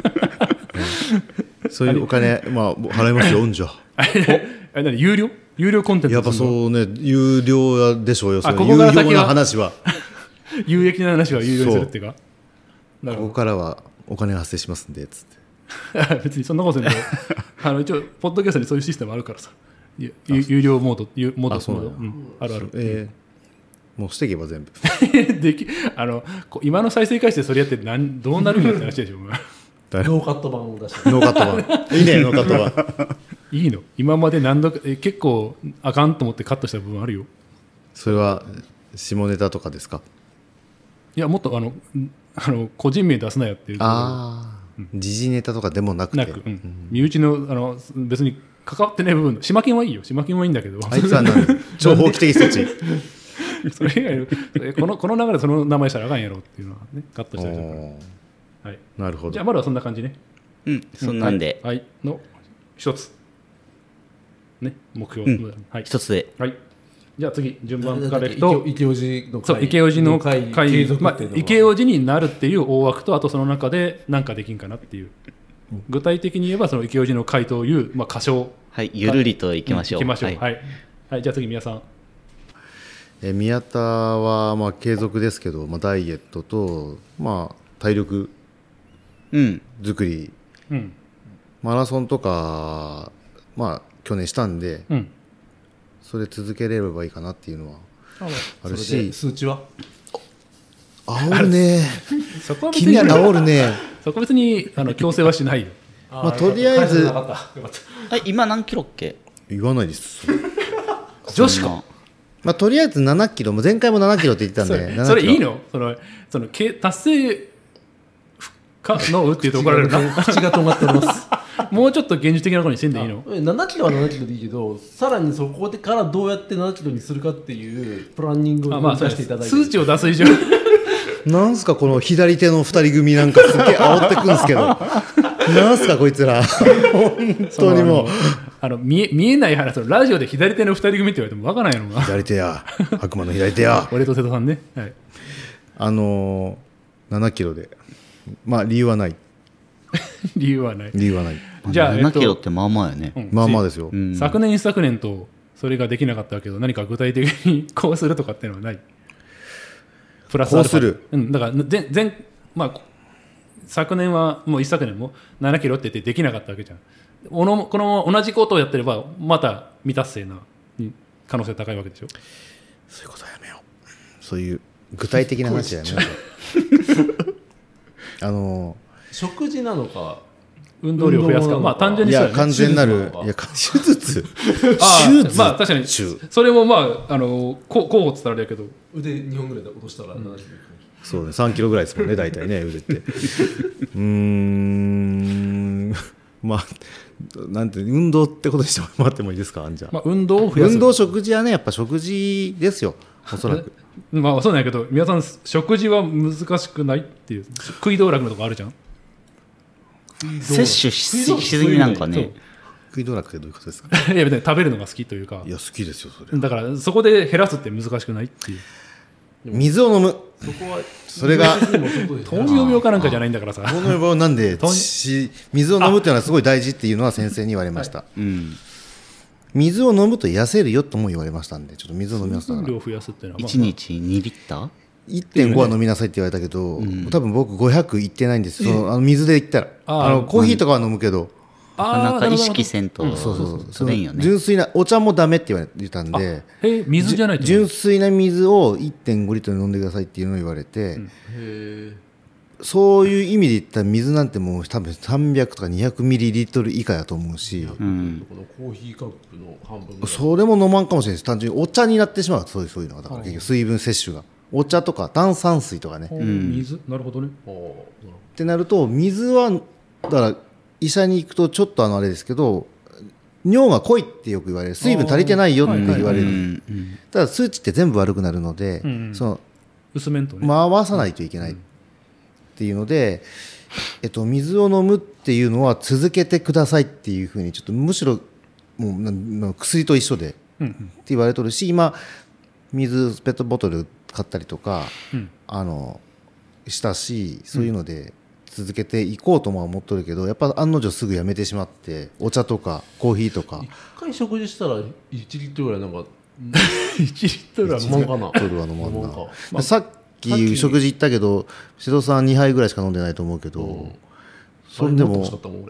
そういうお金、払いますよじゃあ何有料コンテンツやっぱそうね有料でしょうよそういうここから先は有料な話は有益な話は有料にするっていうかなるほここからはお金が発生しますんでつってど別にそんなことせんで一応ポッドキャストにそういうシステムあるからさ有料モードあるあるもうしていけば全部今の再生回数でそれやってどうなるんやって話でしょノーカット版を出してノーカット版いいねノーカット版いいの今まで何度か結構あかんと思ってカットした部分あるよ。 それは下ネタとかですか？ いやもっと個人名出すなよっていう時事ネタとかでもなくて身内の別に関わってない部分の島金はいいよ、島金はいいんだけど、 あいつは何超法規的措置それ以外のこの流れでその名前したらあかんやろっていうのはね、カットしたりとか、はい、 なるほど。 じゃあまだはそんな感じね。 そんなんで、 はい、はい、の一つね、目標、はい、 一つで、 はい、じゃあ次順番からいくと、 池オジの会、 そう池オジの会、 継続っていうのは池オジになるっていう大枠と、あとその中で何かできんかなっていう、具体的に言えばその池オジの会という、歌唱、 はい、ゆるりといきましょう。 いきましょう。 はい、 はいはい、じゃあ次宮さん。 宮田は継続ですけど、ダイエットと、体力作り、マラソンとか、去年したんで、それ続けれればいいかなっていうのはあるし、 数値は煽るねそこは別君に煽るねそこ別に強制はしないよ。 とりあえず今何キロっけ？ 言わないです女子か。 とりあえず7キロ、前回も7キロって言ってたんでそれいいの？その達成かのっていうと怒られるな。 口がとんがっておりますもうちょっと現実的なことにしてんでいいの ？7キロは7キロでいいけど、さらにそこでからどうやって7キロにするかっていうプランニングを出していただいて、 数値を出す以上なんすかこの左手の2人組なんかすげえ煽ってくんですけどなんすかこいつら本当にもう見えない話、ラジオで左手の2人組って言われても分からないのが左手や悪魔の左手や俺と瀬戸さんね、はい、 7キロで理由はない理由はないじゃあ7キロってまあまあやね、 まあまあですよ、 昨年一昨年とそれができなかったけど、何か具体的にこうするとかっていうのはない？プラスこうする、 だから昨年はもう一昨年も7キロって言ってできなかったわけじゃん。この同じことをやってればまた未達成な可能性高いわけでしょ。 そういうことはやめよう。そういう具体的な話はやめよう食事なのか運動量増やすか、単純にそうやね。 完全なる手術確かにそれも候補って言ったらあれやけど、 腕2本ぐらいで落としたら70、 そうね、3キロぐらいですもんね大体ね腕ってなんて運動ってことにしてもらってもいいですか？じゃあ、 運動を増やす、 運動食事はね、やっぱ食事ですよおそらくそうなんやけど、皆さん食事は難しくないっていう、食い道楽のとこあるじゃん。 摂取しすぎなんかね。 食い道楽ってどういうことですか？ いや別に食べるのが好きというか、 いや好きですよそれ。 だからそこで減らすって難しくないっていう。 水を飲む、それが糖尿病かなんかじゃないんだからさ。 糖尿病なんで水を飲むっていうのはすごい大事っていうのは先生に言われました、水を飲むと痩せるよとも言われましたんで、ちょっと水を飲みますから。 量増やすっていうのは 1日2リッター 1.5 は飲みなさいって言われたけど、多分僕500いってないんですよ、水で言ったら。コーヒーとかは飲むけど、 なんか意識せんとそれんよね。 純粋なお茶もダメって言われたんで、 水じゃないと純粋な水を 1.5 リットル飲んでくださいっていうのを言われて、そういう意味で言ったら水なんてもう多分300とか200ミリリットル以下だと思うし、 このコーヒーカップの半分ぐらいそれも飲まんかもしれないです。単純にお茶になってしまう、そういうのがだから結局水分摂取がお茶とか炭酸水とかね、 水、なるほどね。 ってなると水はだから医者に行くとちょっとあれですけど、尿が濃いってよく言われる、水分足りてないよって言われる。ただ数値って全部悪くなるので、その薄めんとね回さないといけないっていうので、水を飲むっていうのは続けてくださいっていうふうに、ちょっとむしろもう薬と一緒でって言われとるし、今水ペットボトル買ったりとか、したし、そういうので続けていこうとも思っとるけど、やっぱ案の定すぐやめてしまって、お茶とかコーヒーとか 1回食事したら1リットルぐらいなんか 1リットルは飲まんかな。 トルは飲まんな。さっき食事行ったけど、瀬戸さん2杯ぐらいしか飲んでないと思うけど、それでも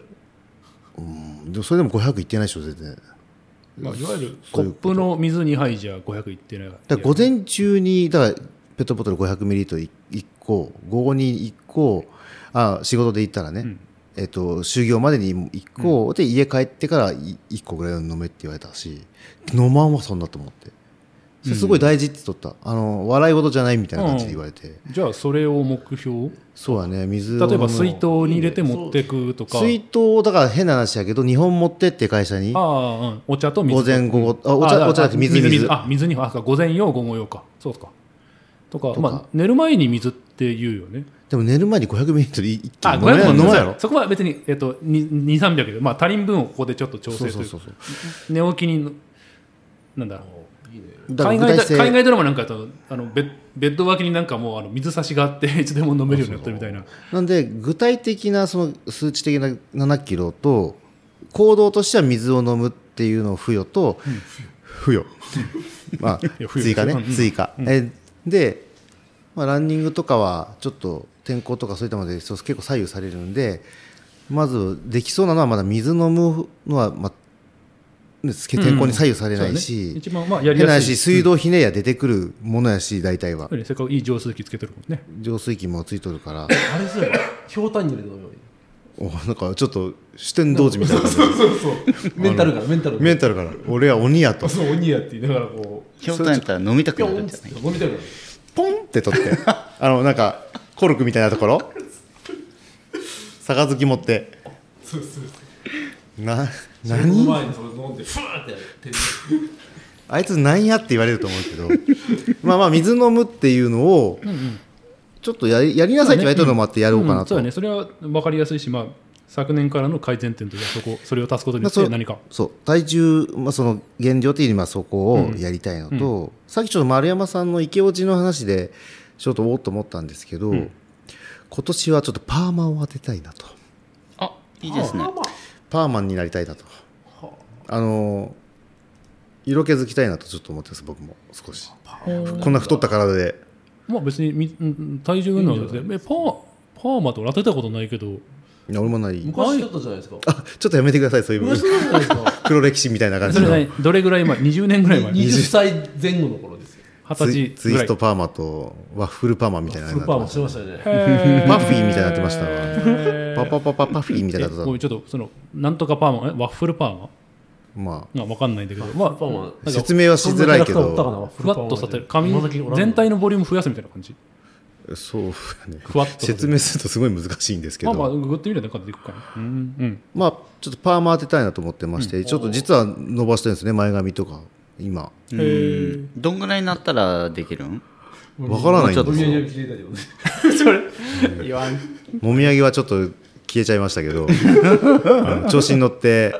それでも500いってないでしょ全然。 いわゆるコップの水2杯じゃ500いってないから。 だから午前中にだからペットボトル500ミリリットル1個、午後に1個、仕事で行ったらね、就業までに1個、で家帰ってから1個ぐらい飲めって言われたし、飲まんはそんなと思って。 それすごい大事って言っとった、笑い事じゃないみたいな感じで言われて、 じゃあそれを目標、 そうだね、水を例えば水筒に入れて持ってくとか、 水筒だから変な話やけど2本持ってって会社にお茶と水午前午後お茶だって水水に午前用午後用か、そうかとか、寝る前に水って言うよね。 でも寝る前に500ミリリットル一気に飲むやろ。 そこは別に、2、300で、足りん分をここでちょっと調整する。寝起きになんだ海外ドラマなんかだとベッド脇になんかもう水差しがあっていつでも飲めるようになってるみたいな。 なんで具体的なその数値的な7キロと行動としては水を飲むっていうのを付与と、付与追加ね、追加、で、ランニングとかはちょっと天候とかそういったもので結構左右されるんで、まずできそうなのはまだ水飲むのは天候に左右されないし、 一番やりやすいし、水道ひねや出てくるものやし、大体はせっかくいい浄水器つけてるもんね。 浄水器もついとるからあれすればひょうたんに入れて飲むように、 なんかちょっと四天童子みたいな感じそうメンタルから俺は鬼やと、 そう鬼やって言いながらこうひょうたんやったら飲みたくなるんじゃない？ 飲みたくなる、 ポンって取ってなんかコルクみたいなところ杯持って何その前にそれ飲んでフーってやってあいつなんやって言われると思うけど水飲むっていうのをちょっとやりなさいって言われたのもあってやろうかなと。 そうだね、それは分かりやすいし、昨年からの改善点としてはそれを足すことによって何か体重、その減量っていうよりはそこをやりたいのと、さっきちょっと丸山さんの池落ちの話でちょっとおっと思ったんですけど、今年はちょっとパーマを当てたいなと。 いいですね。 パーマンになりたいなと、色気づきたいなとちょっと思ってます、僕も少し。こんな太った体で別に体重のパーマと当てたことないけど、 俺もない。 昔だったじゃないですか。 ちょっとやめてください、そういう昔だったじゃないですか。 黒歴史みたいな感じそれどれぐらい前？20年ぐらい前。 20歳前後の頃ですよ。 20歳ぐらい。 ツイストパーマとワッフルパーマみたいなのフルパーマしてましたよね。 パフィーみたいになってましたわ。パフィーみたいなのちょっとなんとかパーマ、ワッフルパーマ分かんないんだけど、 説明はしづらいけど、 ふわっとさせる、髪全体のボリューム増やすみたいな感じ。 そうね、 ふわっと説明するとすごい難しいんですけど、 ググってみればなんか出てくるかな。 ちょっとパーマ当てたいなと思ってまして、ちょっと実は伸ばしてるんですね、前髪とか今。 どんぐらいになったらできるん？ わからないんですよ。もみあげはちょっと消えちゃいましたけど調子に乗って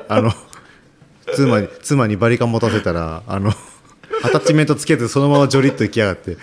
妻にバリカン持たせたらアタッチメントつけてそのままジョリッと行きやがって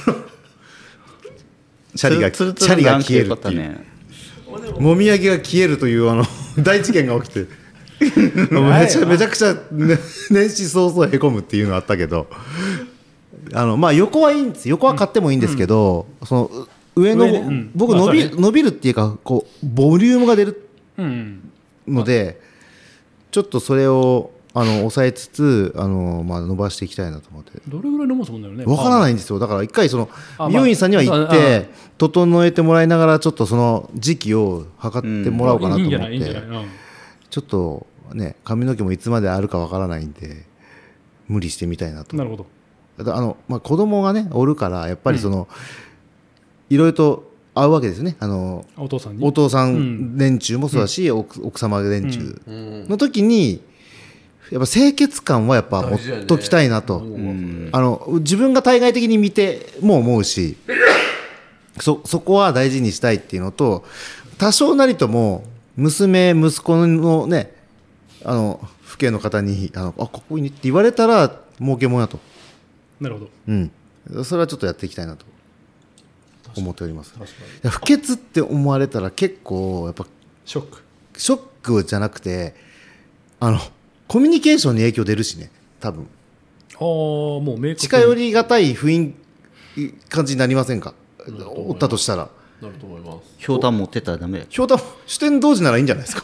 チャリが消えるっていう、もみあげが消えるという大事件が起きてめちゃくちゃ、年始早々へこむっていうのあったけど、横はいいんです、横は買ってもいいんですけど、その上の僕伸びるっていうかこうボリュームが出るので、ちょっとそれを抑えつつ伸ばしていきたいなと思って。 どれぐらい伸ばすもんだよね。 わからないんですよ。だから一回その美容院さんには行って整えてもらいながら、ちょっとその時期を測ってもらおうかなと思って、ちょっとね、髪の毛もいつまであるかわからないんで無理してみたいなと。 なるほど。子供がねおるから、やっぱりそのいろいろと会うわけですね。お父さん連中もそうだし、奥様連中の時にやっぱ清潔感はやっぱ持っときたいなと、自分が対外的に見ても思うし、そこは大事にしたいっていうのと、多少なりとも娘息子のね父兄の方にかっこいいねって言われたら儲けもんやと。 なるほど。 それはちょっとやっていきたいなと思っております。不潔って思われたら結構やっぱショックじゃなくてコミュニケーションに影響出るしね、多分。 もう明確に近寄りがたい感じになりませんか、おったとしたら。 なると思います。 ひょうたん持ってたらダメや。 ひょうたん主典同時ならいいんじゃないですか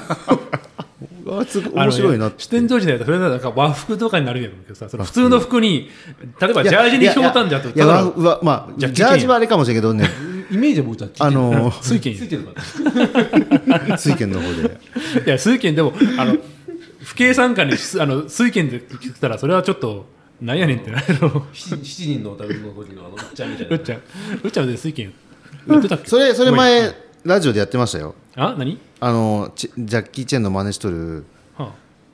面白いなって。 主典同時だとそれならなんか和服とかになるんやけどさ、その普通の服に例えばジャージにひょうたんじゃと、 ジャージはあれかもしれんけどね、 イメージはもうちょっと水拳水拳の方でいや水拳でも父兄参加に水拳で来たらそれはちょっとなんやねんってなるの。 7人のお旅の時のうっちゃんみたいな。 うっちゃんで水拳売ってたっけ？ それ前ラジオでやってましたよ。 あ、何？ ジャッキー・チェンの真似しとる、 は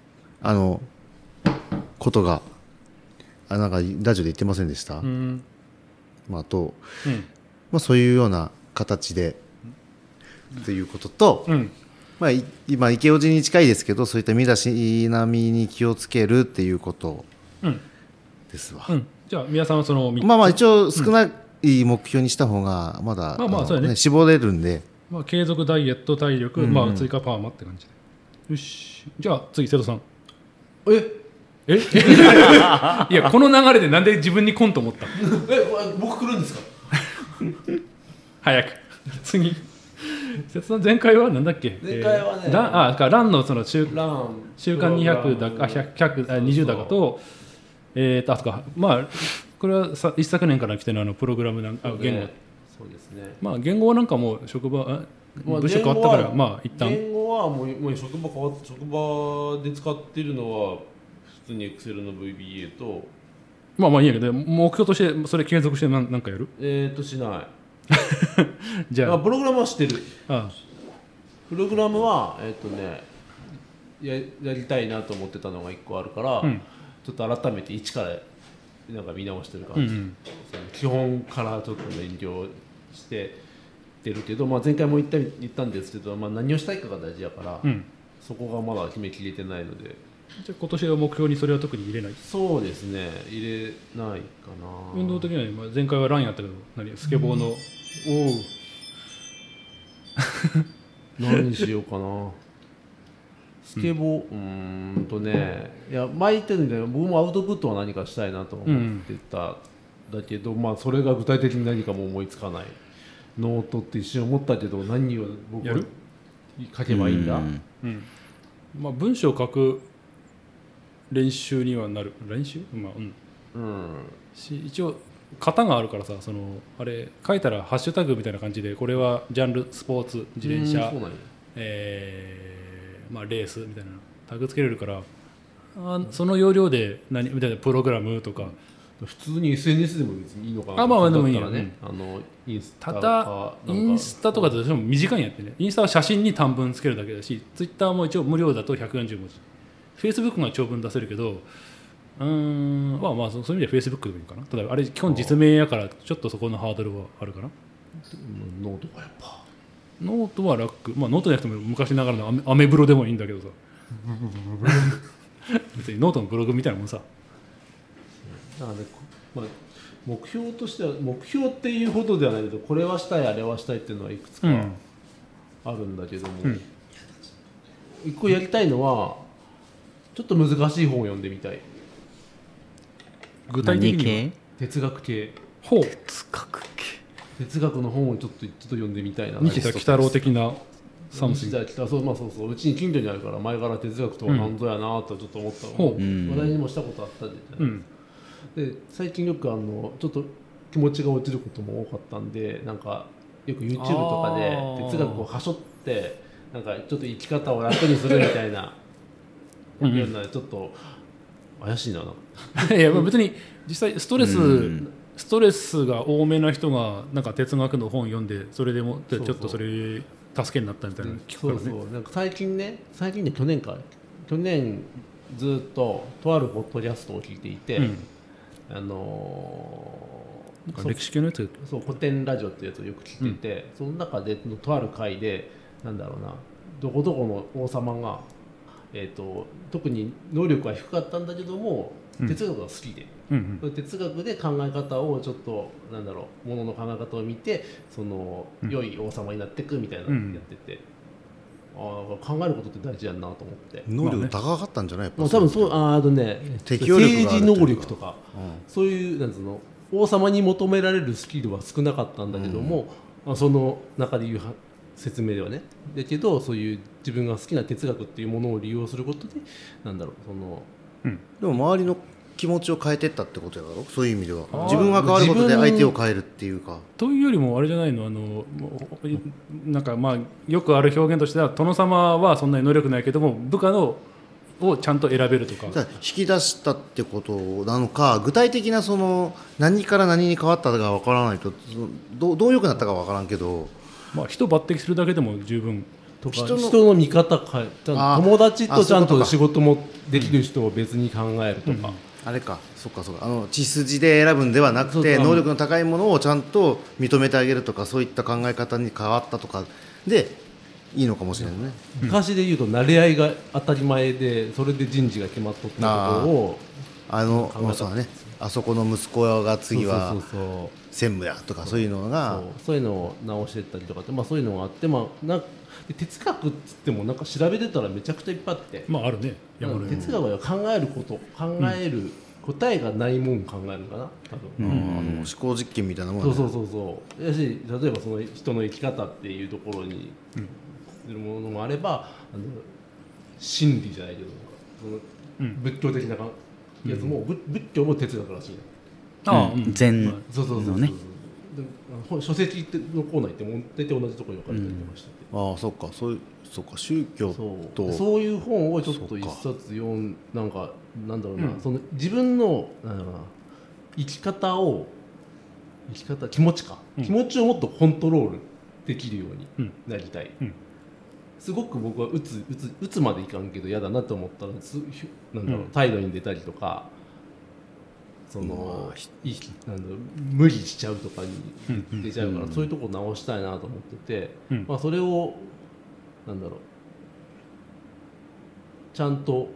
ことがなんかラジオで言ってませんでした？ あ、 まあ、あと、 うんまあ、そういうような形でということと、 うんまあ、今池オジに近いですけど、そういった身だしなみに気をつけるっていうことうんですわ。 うん。じゃあ皆さんはそのまあまあ一応少ない目標にした方がまだ、 そうだね絞れるんで、 まあ、継続ダイエット体力、まあ、追加パーマって感じで。よし、じゃあ次瀬戸さん。えいやこの流れでなんで自分にコント思った僕来るんですか？ 早く次瀬戸さん前回はなんだっけ？ 前回はねランのその週間ラン 200だか120だかとあとかまあこれは一昨年から来てるプログラム言語、 そうですね。 まあ言語はなんかもう職場部署変わったからまあ一旦言語はもう職場で使ってるのは普通に Excel の VBA とまあいいんやけど目標としてそれ継続してなんかやる？ しないじゃあプログラムは知ってる。 あプログラムはやりたいなと思ってたのが1個あるから、 うんちょっと改めて一からなんか見直してる感じ、その基本からちょっと勉強してってるけど、まあ、前回も言ったんですけど、まあ、何をしたいかが大事だから、そこがまだ決めきれてないので。 じゃあ今年は目標にそれは特に入れない？ そうですね、入れないかな。 運動的には、まあ、前回はランやったけどスケボーの、 何しようかな。スケボー、いや前言ったようにね、僕もアウトプットは何かしたいなと思ってた、だけど、まあ、それが具体的に何かも思いつかない。ノートって一瞬思ったけど、何を僕は書けばいいんだ。 まあ、文章を書く練習にはなる。練習、まあ一応型があるからさ、あれ書いたらハッシュタグみたいな感じで、これはジャンルスポーツ自転車、まあ、レースみたいなタグつけれるから、その要領でみたいなプログラムとか普通に SNS でも別にいいのかな。 まあでもいいよね。インスタただインスタとかだと短いんやってね。インスタは写真に短文つけるだけだし、ツイッターも一応無料だと140文字、フェイスブックが長文出せるけど、まあそういう意味ではフェイスブックでもいいかな。ただあれ基本実名やからちょっとそこのハードルはあるかな。 ノートがやっぱノートは楽、まあノートじゃなくても昔ながらのアメブロでもいいんだけどさ別にノートのブログみたいなもんさ。 なので、まあ、目標としては目標っていうほどではないけど、これはしたいあれはしたいっていうのはいくつかあるんだけども、一個やりたいのはちょっと難しい本を読んでみたい。 具体的には哲学系。哲学の本をちょっと読んでみたいな。 西田喜太郎的なサムシング。 そううちに近所にあるから前から哲学とは何ぞやなとちょっと思ったの、話題にもしたことあったじゃないですか。で最近よくちょっと気持ちが落ちることも多かったんで、なんかよく YouTube とかで哲学をはしょってなんかちょっと生き方を楽にするみたいなようなちょっと怪しいな。 いや別に実際ストレスが多めな人がなんか哲学の本読んで、それでもちょっとそれ助けになったみたいなの聞くからね。 そうなんか最近ね去年ずっとあるポッドキャストを聞いていて、 歴史系のやつ、 そう古典ラジオっていうやつをよく聞いてて、その中でとある回でなんだろうな、どこどこの王様が、特に能力は低かったんだけども哲学が好きで、哲学で考え方をちょっとなんだろう、ものの考え方を見て良い王様になっていくみたいなのをやってて、考えることって大事やなと思って。 能力高かったんじゃない？ 多分そう適応力がある政治能力とか、そういうなんつうの、王様に求められるスキルは少なかったんだけども、その中でいう説明ではね、だけどそういう自分が好きな哲学っていうものを利用することでなんだろう、 でも周りの気持ちを変えてったってことやろ。そういう意味では自分が変わることで相手を変えるっていうか。 というよりもあれじゃないの、なんかまあよくある表現としては、殿様はそんなに能力ないけども部下のをちゃんと選べるとか。 引き出したってことなのか、具体的なその何から何に変わったかわからないと、どう良くなったかわからんけど、 まあ、人抜擢するだけでも十分とか人の見方変え、友達とちゃんと仕事もできる人を別に考えるとか、 あれか、そっかそっか、血筋で選ぶんではなくて能力の高いものをちゃんと認めてあげるとか、そういった考え方に変わったとかでいいのかもしれないね。 昔で言うと慣れ合いが当たり前で、それで人事が決まっとったことをそうだね、あそこの息子が次は専務やとか、そういうのがそういうのを直していったりとかって、そういうのがあって、哲学っつってもなんか調べてたらめちゃくちゃいっぱいあって、 まああるね。 哲学は考えること、考える答えがないもん考えるのかな、多分。 思考実験みたいなもんね。 そうやし、例えばその人の生き方っていうところにするものもあれば、真理じゃないけど、その仏教的なやつも、仏教も哲学らしいな。禅のね。 書籍のコーナー行っても大体同じところに置かれたりとかしてて、 そうか、そうか、宗教とそういう本をちょっと一冊読ん、なんだろうな、その自分の生き方、気持ちをもっとコントロールできるようになりたい。すごく僕は打つまでいかんけど嫌だなと思ったら、態度に出たりとか、無理しちゃうとかに出ちゃうから、そういうとこ直したいなと思ってて、それをちゃんと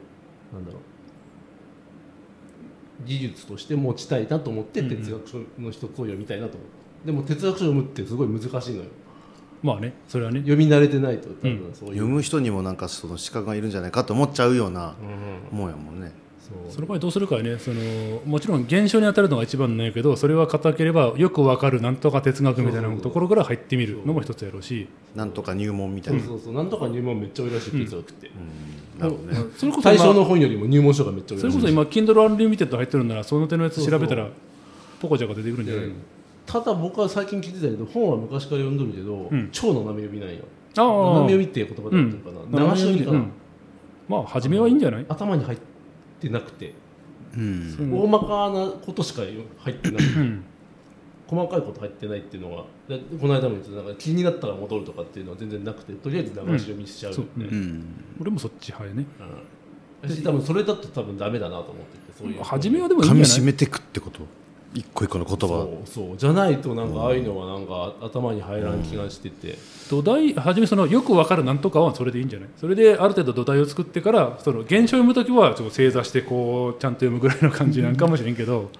技術として持ちたいなと思って、哲学書の一つを読みたいなと思って。でも哲学書を読むってすごい難しいのよ。 まあね、それはね、 読み慣れてないと多分そういう、 読む人にもなんかその資格がいるんじゃないかと思っちゃうようなもんやもんね。 その場合どうするかね、もちろん現象に当たるのが一番なんやけど、それは硬ければよくわかるなんとか哲学みたいなところから入ってみるのも一つやろうし、 なんとか入門みたいな。 なんとか入門めっちゃ多いらしい、哲学って。 なるほどね。 それこそ対象の本よりも入門書がめっちゃ多いらしい。 それこそ今 Kindle Unlimited 入ってるなら、その手のやつ調べたらポコちゃんが出てくるんじゃないの。 ただ僕は最近聞いてたけど、本は昔から読んどるけど、超斜め読みなんよ。 斜め読みっていう言葉だったのかな、流し読みかな。 まあ初めはいいんじゃない。 頭に入ってなくて、大まかなことしか入ってなくて、細かいこと入ってないっていうのが、この間も言ってた、なんか気になったら戻るとかっていうのは全然なくて、とりあえず流し読みしちゃう。 俺もそっち派やね。 多分それだと多分ダメだなと思ってて、そういう初めはでもいいんじゃない。 噛み締めていくってこと。一個一個の言葉。 そうじゃないと、なんかああいうのはなんか頭に入らん気がしてて、 土台初めよく分かるなんとかはそれでいいんじゃない。それである程度土台を作ってから、その現象を読むときはちょっと正座してこうちゃんと読むぐらいの感じなんかもしれんけど、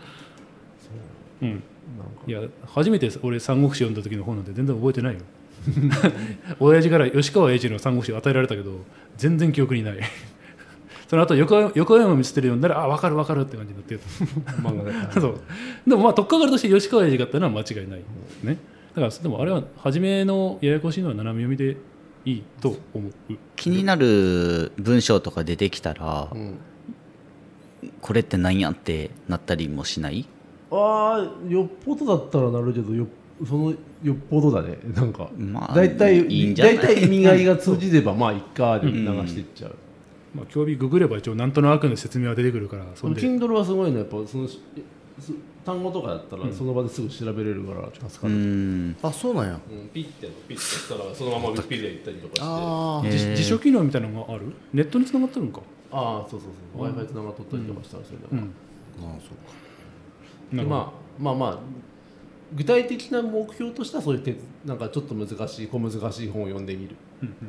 いや初めて俺三国志読んだ時の本なんて全然覚えてないよ。親父から吉川英治の三国志を与えられたけど全然記憶にない。その後横山光輝読んだら、分かる分かるって感じになってる。漫画だからそうでも取っかかりとして吉川英治があったのは間違いないね。だからでもあれは初めのややこしいのは斜め読みでいいと思う。 気になる文章とか出てきたら、これって何やってなったりもしない？ よっぽどだったらなるけど、よっぽどだね。なんかまあ大体いいんじゃない意味合いが通じればまあいっかで流していっちゃう。 興味ググれば一応なんとなくの説明は出てくるから。 その Kindle はすごいの、やっぱ単語とかだったらその場ですぐ調べれるから助かる。 そうなんや。 ピッてしたらそのままウィキペディア行ったりとかして、 辞書機能みたいなのがある？ネットに繋がってるのか。 そう Wi-Fi 繋がっとったりとかしたら、それだそうか。まあ具体的な目標としてはそういうなんかちょっと難しい小難しい本を読んでみる。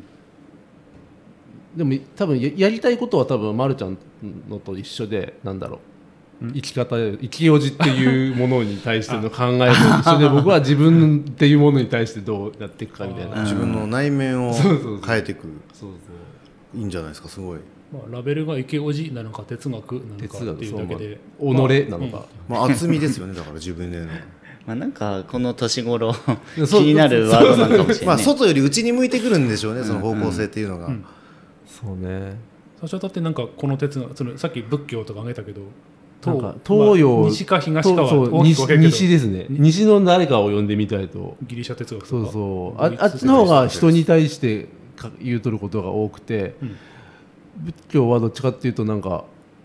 でも多分やりたいことは多分まるちゃんのと一緒で、なんだろう、生きようじっていうものに対しての考えと一緒で、僕は自分っていうものに対してどうやっていくかみたいな、 自分の内面を変えていく。いいんじゃないですか。すごい。 ラベルがイケオジなのか哲学なのかっていうだけで、 己なのか、 厚みですよね。だから自分でのなんかこの年頃気になるワードなんかもしれない。 外より内に向いてくるんでしょうね、その方向性っていうのが。 そうね。 最初だってなんかこの哲学、さっき仏教とか挙げたけど、 東洋、 西か東かは西ですね。西の誰かを読んでみたいと。 ギリシャ哲学とか。 あっちの方が人に対して言うとることが多くて、 仏教はどっちかっていうとなんか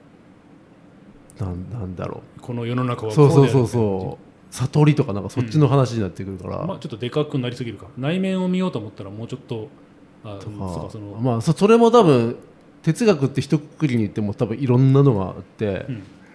なんだろこの世の中う、 はこうであるそう悟りとかなんかそっちの話になってくるから、 まあ、ちょっとでかくなりすぎるか。内面を見ようと思ったらもうちょっとそうかそのまあそれも多分哲学って一括りに言っても多分いろんなのがあって、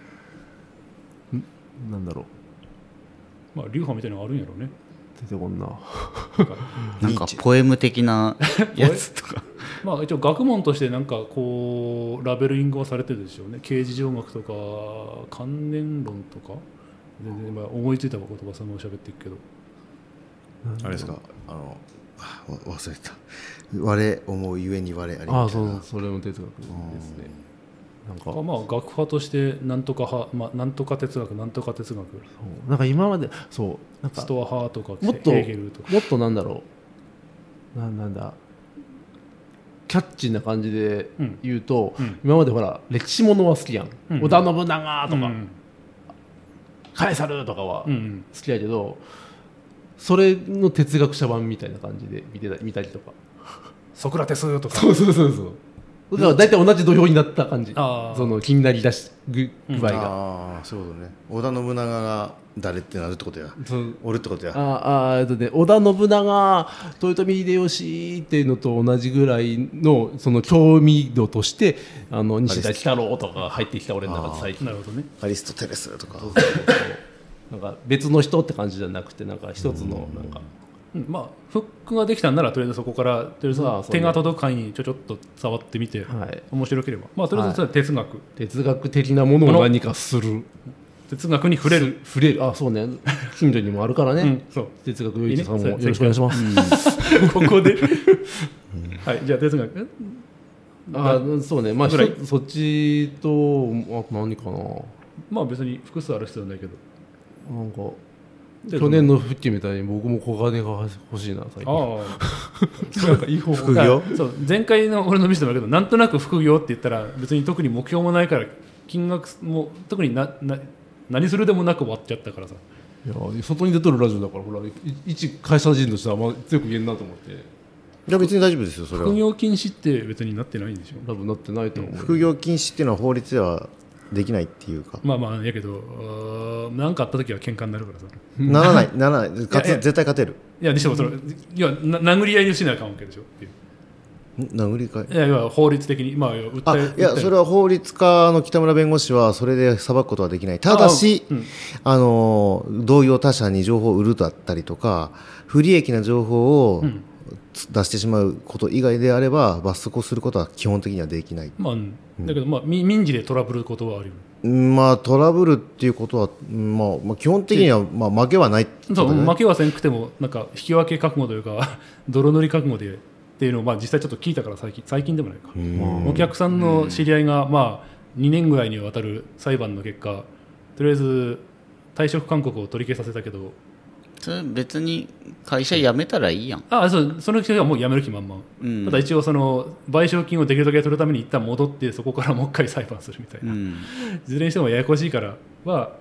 なんだろう、まあ流派みたいなのがあるんやろうね。 出てこんななんかポエム的なやつとかまあ一応学問としてなんかこうラベリングはされてるでしょうね。形而上学とか観念論とか全然今思いついた言葉そのまま喋ってるけど、 あれですか、忘れた。我思うゆえに我ありみたいな。 それも哲学ですね。なんかまあ学派としてなんとか派、まあ、なんとか哲学なんとか哲学、 なんか今までなんかストア派とかもっとヘーゲルとかもっとなんだろうなんだキャッチーな感じで言うと、今までほら歴史ものは好きやん、織田信長とか、カエサルとかは好きだけど、それの哲学者版みたいな感じで見たりとか、 ソクラテスとか、 そうだから大体同じ土俵になった感じ、その気になりだし具合が、 ああそういうことね。織田信長が誰ってなるってことや。おるってことや。 織田信長豊臣秀吉っていうのと同じぐらいのその興味度として西田幾多郎とか入ってきた俺の中で最近。 なるほどね。 アリストテレスとか。 なんか別の人って感じじゃなくて、なんか一つのなんか、 まあフックができたんならとりあえずそこからとりあえず手が届く範囲にちょっと触ってみて、面白ければまあとりあえずそれは哲学的なものを何かする、 哲学に触れるそうね、近所にもあるからね。そう哲学余一さんもよろしくお願いします。 ここではい、じゃあ哲学そうね、まあそっちと何かな、 まあ別に複数ある必要ないけど、 なんか去年の復帰みたいに僕も小金が欲しいな最近。 なんかいい方法。副業？そう前回の俺の見せてもらうけど、なんとなく副業って言ったら別に特に目標もないから金額も特に何するでもなく終わっちゃったからさ。 いや外に出とるラジオだからほら一会社人としてはまあ強く言えんなと思って。 いや別に大丈夫ですよそれは。 副業禁止って別になってないんでしょ。 多分なってないと思う。 副業禁止っていうのは法律ではできないっていうか、 まあまあやけど何かあった時は喧嘩になるからさ。 ならない絶対勝てる。 いやでしょそれいや殴り合いをしなあかんわけでしょっていう。 殴り合い。 いや法律的にいやそれは法律家の北村弁護士はそれで裁くことはできない。ただし同様他者に情報を売るだったりとか不利益な情報を出してしまうこと以外であれば罰則をすることは基本的にはできない。 だけど民事でトラブることはあるよ。 まあトラブルっていうことは、まあ、基本的には負けはないってことね。そう負けはせんくてもなんか引き分け覚悟というか泥塗り覚悟でっていうのを実際ちょっと聞いたから最近でもないか。お客さんの知り合いが2年ぐらいにわたる裁判の結果とりあえず退職勧告を取り消させたけど。 それ別に会社辞めたらいいやん。 その人はもう辞める気満々、ただ一応その賠償金をできるだけ取るために一旦戻ってそこからもう一回裁判するみたいな、いずれにしてもややこしいからは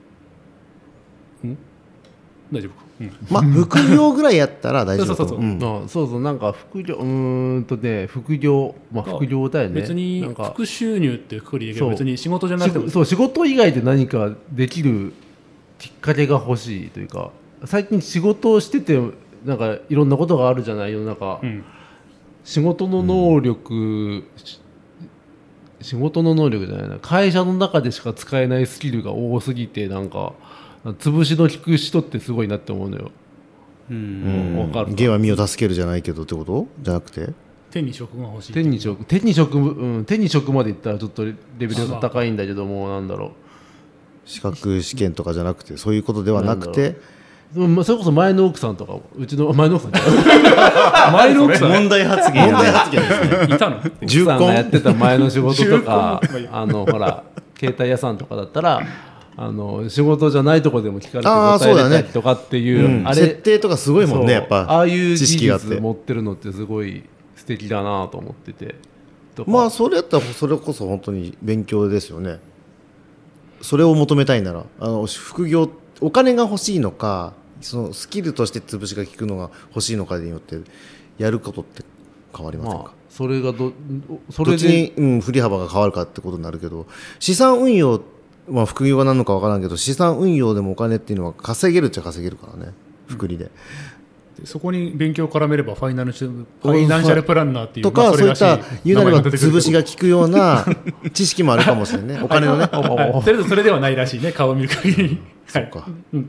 大丈夫か、 副業ぐらいやったら大丈夫。 そうなんか副業副業副業だよね。 別に副収入っていうくくりでけど別に仕事じゃなくてもそう仕事以外で何かできるきっかけが欲しいというか、最近仕事をしててなんかいろんなことがあるじゃない世の中、仕事の能力じゃないな、会社の中でしか使えないスキルが多すぎてなんか潰しの効く人ってすごいなって思うのよ。分かる。 芸は身を助けるじゃないけどってことじゃなくて手に職が欲しい。 手に職までいったらちょっとレベルが高いんだけども、なんだろう、 資格試験とかじゃなくてそういうことではなくて、 それこそ前の奥さんとか、うちの前の奥さん前の奥さん問題発言ですね。 いたの奥さんがやってた前の仕事とかほら携帯屋さんとかだったら仕事じゃないところでも聞かれて答えれたりとかっていう、 あれ設定とかすごいもんね。やっぱああいう技術持ってるのってすごい素敵だなと思ってて、 それやったらそれこそ本当に勉強ですよね。それを求めたいなら副業お金が欲しいのかそのスキルとして潰しが効くのが欲しいのかによってやることって変わりませんか。 それがそどっちれでに、振り幅が変わるかってことになるけど、資産運用、副業は何のか分からんけど、資産運用でもお金っていうのは稼げるっちゃ稼げるからね、複利で。 そこに勉強を絡めればファイナンシャルプランナーっていうとか、そういった言うなれば潰しが効くような知識もあるかもしれないね、お金のね。 とりあえずそれではないらしいね、顔を見る限り。 そうか。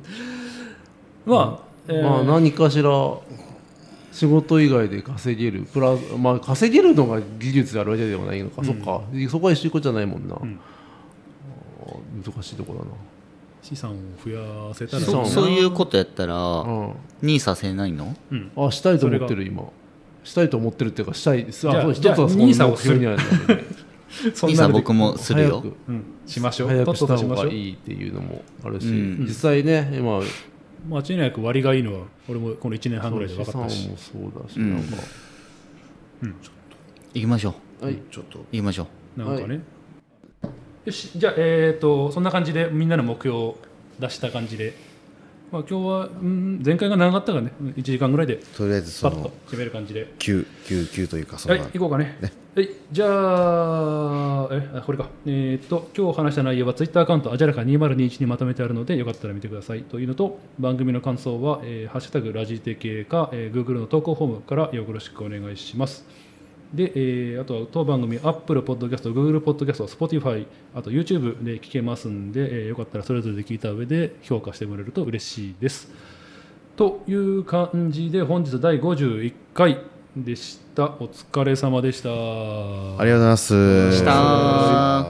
まあ何かしら仕事以外で稼げるプラス、稼げるのが技術であるわけではないのか、そっか、そこは一緒じゃないもんな、難しいところだな。 資産を増やせたらそういうことやったら、ニーサせないの？ したいと思ってる今。したいと思ってるっていうか、したい。一つはその目標にあるニーサ僕もするよ。 しましょう。 早くした方がいいっていうのもあるし、実際ね、今間違いなく割がいいのは俺もこの1年半ぐらいで分かったし。 資産もそうだし、なんか行きましょう。 はい、 ちょっと行きましょう。なんかね。よし、じゃあそんな感じでみんなの目標を出した感じで、今日は前回が長かったからね、1時間ぐらいでとりあえずそのパッと決める感じで 9というか、 はい、行こうかね。はい、じゃあこれか。今日話した内容はツイッターアカウントアジャラカ2021にまとめてあるので、よかったら見てくださいというのと、番組の感想はハッシュタグラジテ系かGoogle の投稿フォームからよろしくお願いします。で、あとは当番組 Apple Podcast、Google Podcast、Spotify、あと YouTube で聞けますんで、よかったらそれぞれで聞いた上で評価してもらえると嬉しいです。という感じで本日第51回でした。お疲れ様でした。 ありがとうございます。 した。